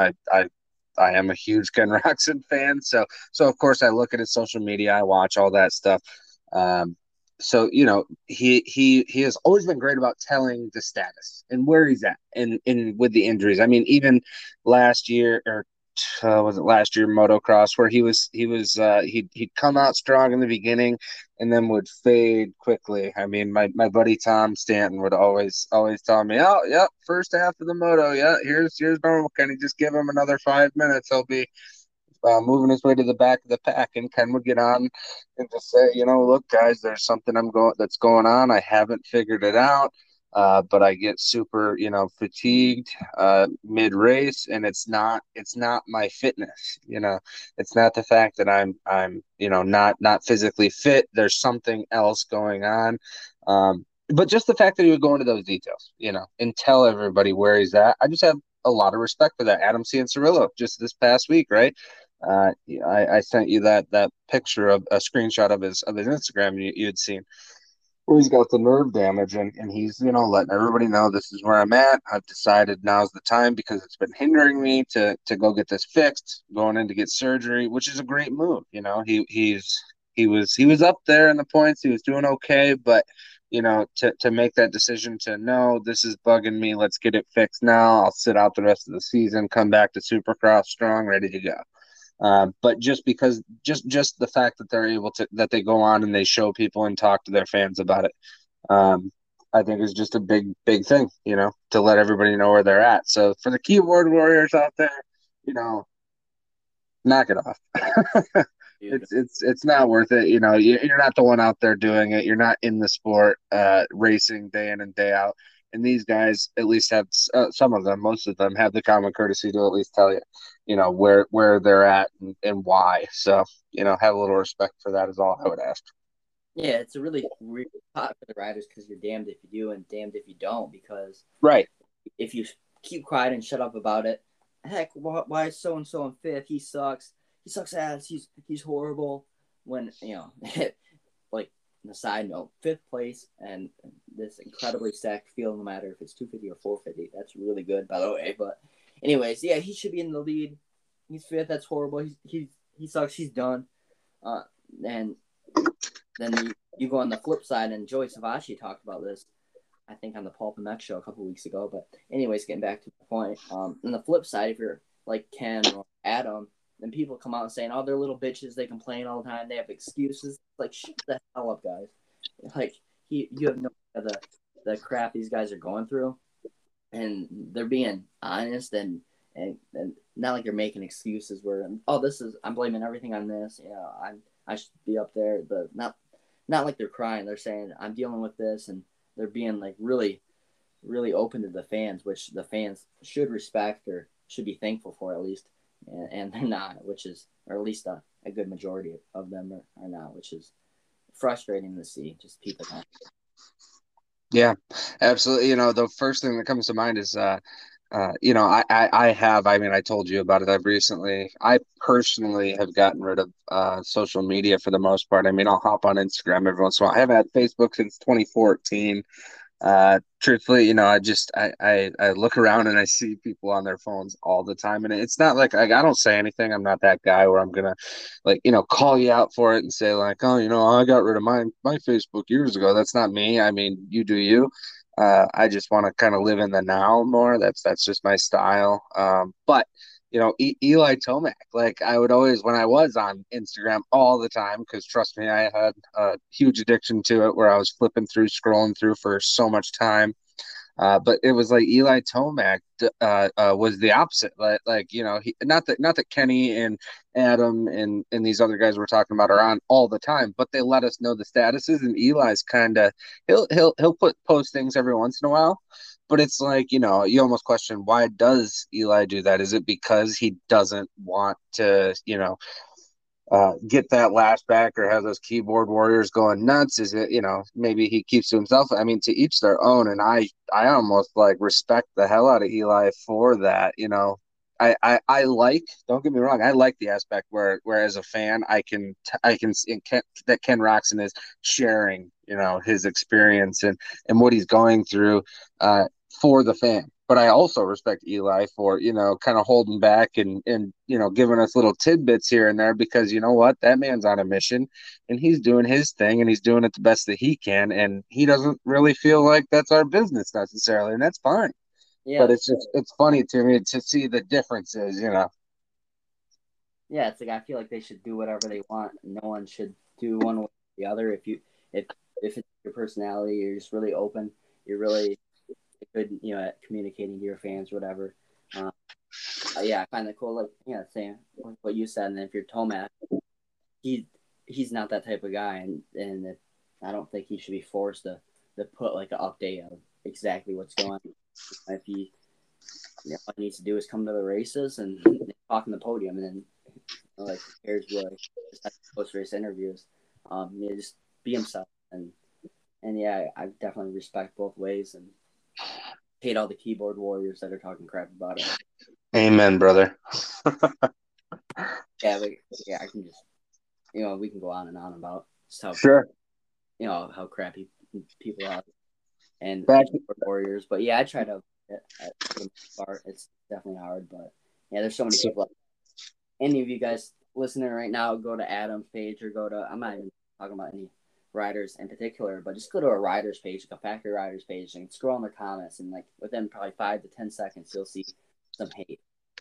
I am a huge Ken Roczen fan, so of course I look at his social media, I watch all that stuff. so he has always been great about telling the status and where he's at and with the injuries. I mean, even last year, or was it last year, motocross, where he'd come out strong in the beginning and then would fade quickly. I mean, my buddy Tom Stanton would always tell me, oh yeah, first half of the moto, yeah, here's normal. Can you just give him another 5 minutes? He'll be moving his way to the back of the pack. And Ken would get on and just say, look, guys, there's something that's going on. I haven't figured it out. But I get super, fatigued mid race, and it's not my fitness. It's not the fact that I'm not physically fit. There's something else going on. But just the fact that he would go into those details, and tell everybody where he's at, I just have a lot of respect for that. Adam Cianciarillo just this past week, right? I sent you that picture of a screenshot of his Instagram you had seen where he's got the nerve damage, and he's letting everybody know, this is where I'm at. I've decided now's the time because it's been hindering me to go get this fixed, going in to get surgery, which is a great move. He was up there in the points, he was doing okay, but to make that decision to, no, this is bugging me, let's get it fixed now. I'll sit out the rest of the season, come back to Supercross strong, ready to go. But just because, just the fact that they're able to, that they go on and they show people and talk to their fans about it, I think is just a big thing, to let everybody know where they're at. So for the keyboard warriors out there, knock it off. Dude. It's not worth it. You're not the one out there doing it. You're not in the sport, racing day in and day out. And these guys at least have, some of them, most of them have the common courtesy to at least tell you, where they're at and why. So, have a little respect for that is all I would ask. Yeah, it's a really weird spot for the riders because you're damned if you do and damned if you don't. Because Right. if you keep quiet and shut up about it, heck, why is so and so in fifth? He sucks. He sucks ass. He's horrible. When like the side note, fifth place and this incredibly stacked field, no matter if it's 250 or 450. That's really good, by the way. But anyways, yeah, he should be in the lead. He's fifth. That's horrible. He sucks. He's done. And then you go on the flip side, and Joey Savachi talked about this, I think, on the Paul Pamek show a couple weeks ago. But anyways, getting back to the point, on the flip side, if you're like Ken or Adam, then people come out and saying, "Oh, they're little bitches. They complain all the time. They have excuses." Like, shut the hell up, guys. Like, you have no idea the crap these guys are going through, and they're being honest and not like you're making excuses where, oh, I'm blaming everything on this. I should be up there, but not like they're crying. They're saying, I'm dealing with this, and they're being like really, really open to the fans, which the fans should respect or should be thankful for at least, and they're not, which is, or at least a good majority of them are not, which is frustrating to see. Just people not. Yeah, absolutely. The first thing that comes to mind is, I mean, I told you about it. I personally have gotten rid of social media for the most part. I mean, I'll hop on Instagram every once in a while. I haven't had Facebook since 2014. Truthfully, I look around and I see people on their phones all the time, and it's not like I don't say anything. I'm not that guy where I'm gonna call you out for it and say like, oh, I got rid of my Facebook years ago. That's not me. I mean, you do you. I just want to kind of live in the now more. That's just my style. But Eli Tomac, like I would always, when I was on Instagram all the time, because trust me, I had a huge addiction to it where I was flipping through, scrolling through for so much time. But it was like Eli Tomac was the opposite. Not that Kenny and Adam and these other guys we're talking about are on all the time, but they let us know the statuses. And Eli's kind of, he'll post things every once in a while. But it's like, you almost question, why does Eli do that? Is it because he doesn't want to, get that last back or have those keyboard warriors going nuts? Is it, maybe he keeps to himself? I mean, to each their own. And I almost like respect the hell out of Eli for that. I like, don't get me wrong, I like the aspect where as a fan, that Ken Roczen is sharing, his experience and what he's going through, for the fan. But I also respect Eli for, kind of holding back and giving us little tidbits here and there because you know what? That man's on a mission and he's doing his thing and he's doing it the best that he can. And he doesn't really feel like that's our business necessarily. And that's fine. But Yeah, it's funny to me to see the differences. yeah. It's like I feel like they should do whatever they want. No one should do one way or the other. If if it's your personality, you're just really open. You're really good, at communicating to your fans, whatever. Uh, yeah, I find that cool. Like, yeah, same what you said. And then if you're Tomac, he he's not that type of guy, and I don't think he should be forced to put like an update of exactly what's going on. If he, all he needs to do is come to the races and talk on the podium, and then like here's what just post race interviews. Just be himself, and yeah, I definitely respect both ways and hate all the keyboard warriors that are talking crap about it. Amen, brother. Yeah, but yeah, I can just we can go on and on about just how Sure. how crappy people are and Back, keyboard warriors. But yeah, I try to for the most part. It's definitely hard, but yeah, there's so many people. Any of you guys listening right now, go to Adam's page or go to I'm not even talking about any riders in particular, but just go to a riders page, like a factory riders page, and scroll in the comments, and like within probably 5 to 10 seconds, you'll see some hate.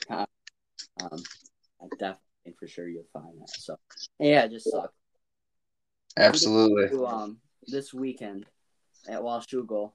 I definitely think for sure you'll find that. So yeah, it just sucks. absolutely. This weekend at Washougal,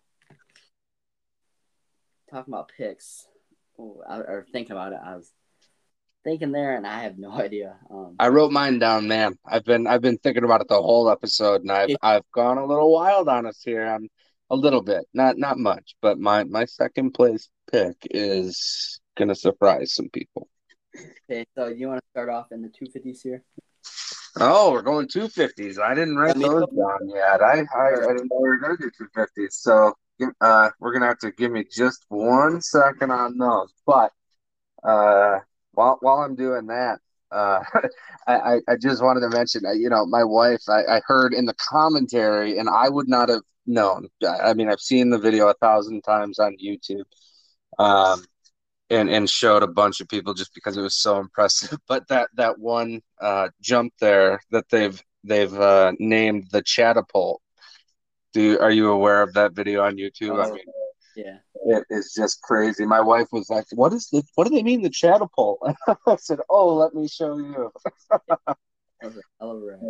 talking about picks, or thinking about it, I was thinking there, and I have no idea. I wrote mine down, man. I've been thinking about it the whole episode, and I've gone a little wild on us here. I'm a little bit, not much, but my second place pick is gonna surprise some people. Okay, so you want to start off in the 250s here? Oh, we're going 250s. I didn't write those down yet. I didn't know we were gonna do 250s. So we're gonna have to give me just 1 second on those. But while I'm doing that, uh, I just wanted to mention, my wife. I heard in the commentary, and I would not have known. I mean, I've seen the video 1,000 times on YouTube, um, and showed a bunch of people just because it was so impressive. But that one jump there that they've named the Chatapult. Are you aware of that video on YouTube? I Oh, mean, yeah. it is just crazy. My wife was like, what do they mean the Chatapult?" I said, "Oh, let me show you." That was a hell of a ride.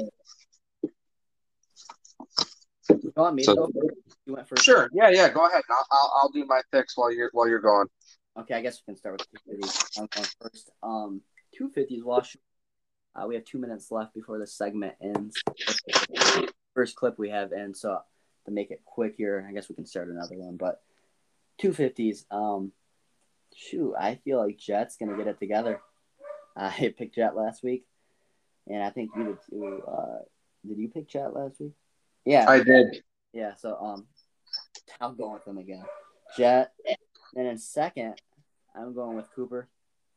You want me to go first? You went first. Sure. Yeah. Go ahead. I'll do my picks while you're going. Okay, I guess we can start with 250s. I'm going first. 250s wash. We have 2 minutes left before the segment ends. First clip we have ends, so to make it quick here, I guess we can start another one. But 250s. Shoot, I feel like Jet's gonna get it together. I picked Jet last week, and I think you did too. Did you pick Jet last week? Yeah, I did. yeah. So I'll go with him again. Jet. And in second, I'm going with Cooper.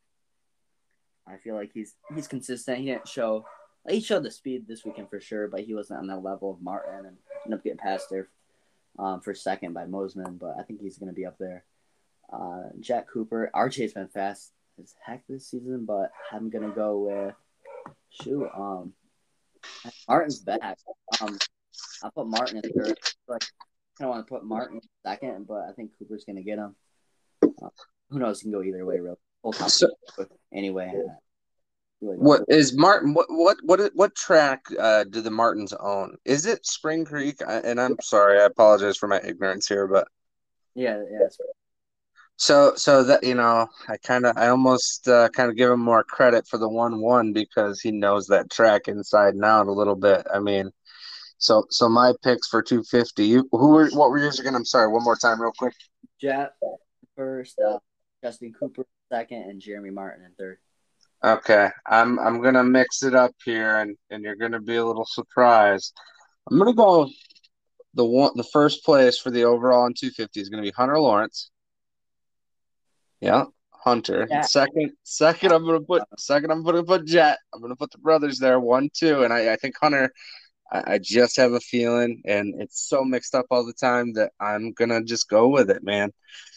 I feel like he's consistent. He showed the speed this weekend for sure, but he wasn't on that level of Martin and ended up getting past there for second by Mosman. But I think he's going to be up there. Jack Cooper. RJ's been fast as heck this season, but I'm going to go with Martin's back. I'll put Martin in third. Like, I kind of want to put Martin in second, but I think Cooper's going to get him. Who knows? It can go either way, really. Anyway. What is Martin? What track do the Martins own? Is it Spring Creek? And I'm sorry, I apologize for my ignorance here, but yeah. so that I almost kind of give him more credit for the 1-1 because he knows that track inside and out a little bit. I mean, so my picks for 250. What were yours again? I'm sorry, one more time, real quick. Jet first, Justin Cooper second, and Jeremy Martin in third. Okay, I'm gonna mix it up here, and you're gonna be a little surprised. I'm gonna go the first place for the overall in 250 is gonna be Hunter Lawrence. Yeah, Hunter. Yeah. Second, I'm gonna put Jet. I'm gonna put the brothers there, 1, 2, and I think Hunter. I just have a feeling, and it's so mixed up all the time that I'm gonna just go with it, man.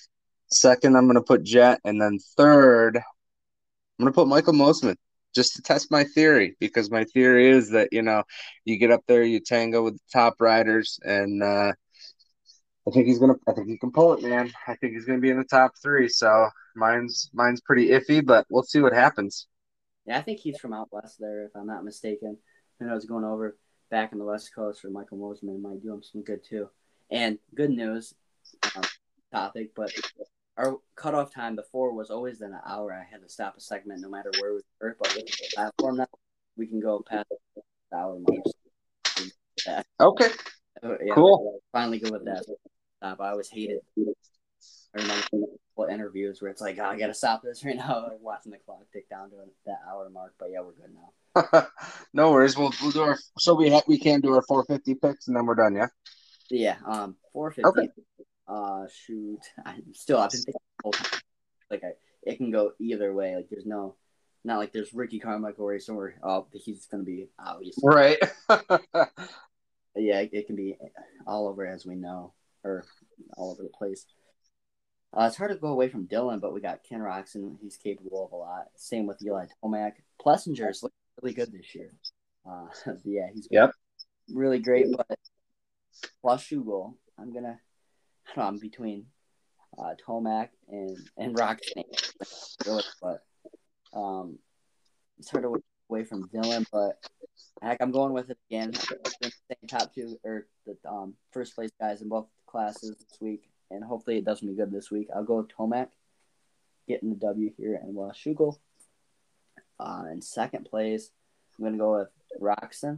Second, I'm going to put Jet. And then third, I'm going to put Michael Mosman just to test my theory, because my theory is that, you get up there, you tango with the top riders, and I think he can pull it, man. I think he's gonna be in the top three. So mine's pretty iffy, but we'll see what happens. Yeah, I think he's from out west there, if I'm not mistaken. Who knows, going over back on the West Coast for Michael Mosman might do him some good too. And good news, topic, but our cutoff time before was always an hour. I had to stop a segment no matter where we were, but with the platform now, we can go past the hour mark. Okay, Yeah, cool. finally good with that. I always hated. I remember interviews where it's like, oh, I gotta stop this right now, like watching the clock tick down to that hour mark. But yeah, we're good now. No worries. We'll do our we can do our 450 picks and then we're done. Yeah. Yeah. 450. Okay. Shoot. I've been thinking the whole time. Like it can go either way. Like there's not like there's Ricky Carmichael or somewhere. Oh, he's gonna be obviously right. Yeah, it can be all over, as we know, or all over the place. It's hard to go away from Dylan, but we got Ken Roczen. He's capable of a lot. Same with Eli Tomac. Plessinger's looking really good this year. Yeah, he's really great. But plus Schugel, I'm between Tomac and Roczen. Really, but it's hard to go away from Dylan. But heck, I'm going with it again. The same top two or the first place guys in both classes this week. And hopefully it does me good this week. I'll go with Tomac, getting the W here, and Schugel. In second place, I'm going to go with Roczen.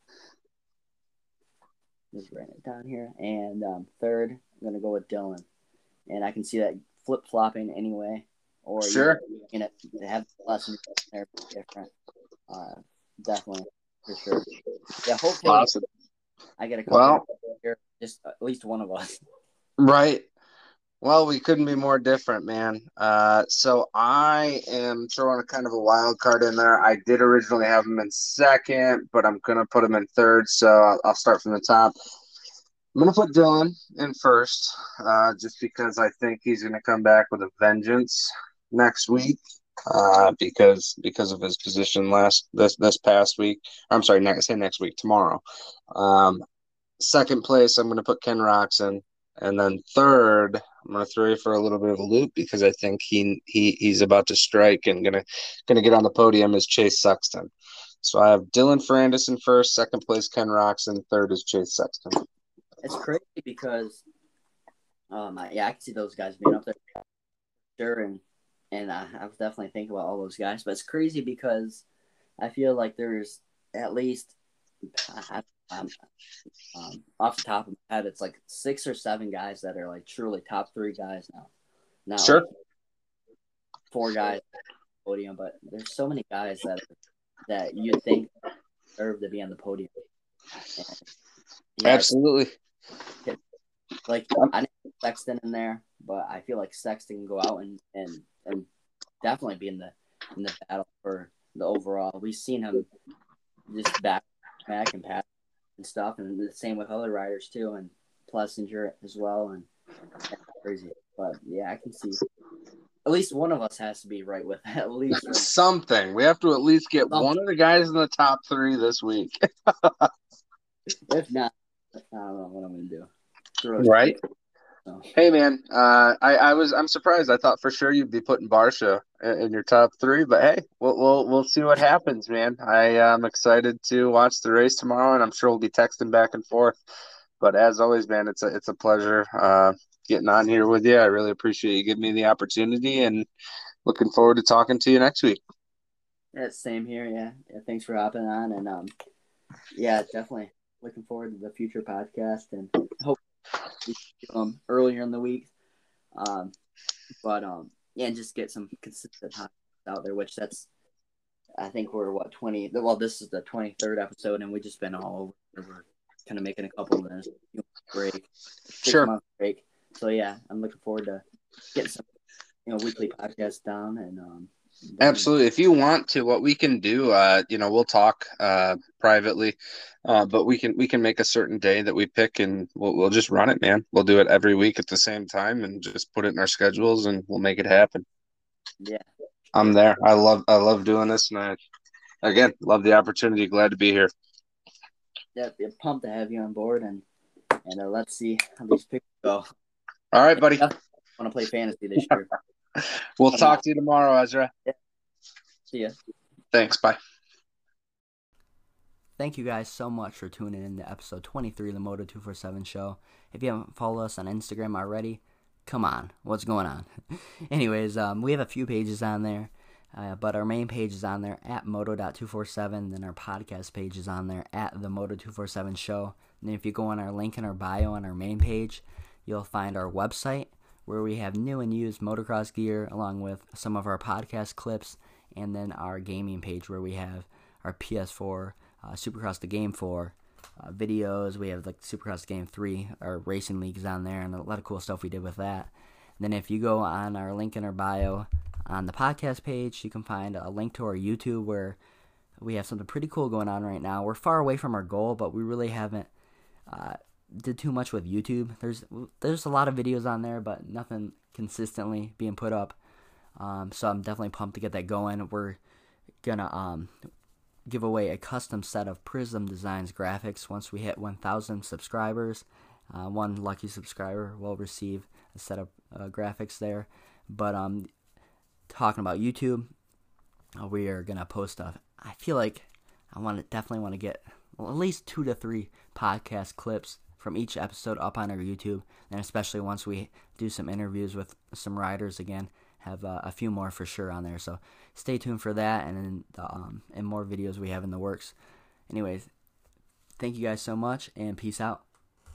Just writing it down here. And third, I'm going to go with Dylan. And I can see that flip-flopping anyway. Or sure. You know, to have lessons there different. Definitely, for sure. Yeah, hopefully awesome. I get a couple here, just at least one of us. Right. Well, we couldn't be more different, man. So I am throwing a kind of a wild card in there. I did originally have him in second, but I'm going to put him in third. So I'll start from the top. I'm going to put Dylan in first, just because I think he's going to come back with a vengeance next week, because of his position this past week. I'm sorry, next week, tomorrow. Second place, I'm going to put Ken Roczen. And then third, I'm going to throw you for a little bit of a loop, because I think he's about to strike and gonna get on the podium as Chase Sexton. So I have Dylan Ferrandis in first, second place Ken Roczen, third is Chase Sexton. It's crazy because, I can see those guys being up there, sure, and I was definitely thinking about all those guys. But it's crazy because I feel like there's at least, off the top of my head, it's like 6 or 7 guys that are like truly top 3 guys now. Not sure. Like 4 guys on the podium, but there's so many guys that you think deserve to be on the podium. And, yeah, absolutely. Like I didn't put Sexton in there, but I feel like Sexton can go out and definitely be in the battle for the overall. We've seen him just back and pass and stuff, and the same with other riders too, and Plessinger as well, and that's crazy. But yeah, I can see at least one of us has to be right with that. At least something. We have to at least get one of the guys in the top 3 this week. If not, I don't know what I'm gonna do. Right. So. Hey man, I'm surprised. I thought for sure you'd be putting Barcia in your top 3, but hey, we'll see what happens, man. I'm excited to watch the race tomorrow, and I'm sure we'll be texting back and forth. But as always, man, it's a pleasure getting on here with you. I really appreciate you giving me the opportunity, and looking forward to talking to you next week. Yeah, same here. Yeah, thanks for hopping on, and yeah, definitely looking forward to the future podcast, and hope earlier in the week. But yeah, and just get some consistent out there, which I think we're 20. Well, this is the 23rd episode, and we've just been all over. We're kind of making a couple of minutes break, 6-month break. So yeah, I'm looking forward to getting some, weekly podcasts down, and Absolutely. If you want to, what we can do, we'll talk privately, but we can make a certain day that we pick, and we'll just run it, man. We'll do it every week at the same time, and just put it in our schedules, and we'll make it happen. Yeah, I'm sure. there. I love doing this, and I again love the opportunity. Glad to be here. Yeah, we're pumped to have you on board, and let's see how these picks go. All right, And buddy. I want to play fantasy this year. We'll Come talk on. to you tomorrow, Ezra. Yeah, see ya. Thanks. Bye. Thank you guys so much for tuning in to episode 23 of the Moto 247 show. If you haven't followed us on Instagram already, come on, what's going on? Anyways, we have a few pages on there, but our main page is on there at moto.247. Then our podcast page is on there at the Moto 247 show. And then if you go on our link in our bio on our main page, you'll find our website where we have new and used motocross gear along with some of our podcast clips, and then our gaming page where we have our PS4 Supercross the Game 4 videos. We have like Supercross Game 3, our racing leagues on there, and a lot of cool stuff we did with that. And then if you go on our link in our bio on the podcast page, you can find a link to our YouTube where we have something pretty cool going on right now. We're far away from our goal, but we really haven't did too much with YouTube. There's a lot of videos on there, but nothing consistently being put up. So I'm definitely pumped to get that going. We're gonna give away a custom set of Prism Designs graphics once we hit 1,000 subscribers. One lucky subscriber will receive a set of graphics there. But talking about YouTube, we are gonna post I feel like definitely want to get at least 2 to 3 podcast clips from each episode up on our YouTube, and especially once we do some interviews with some riders again, have a few more for sure on there. So stay tuned for that, and more videos we have in the works. Anyways, thank you guys so much, and peace out.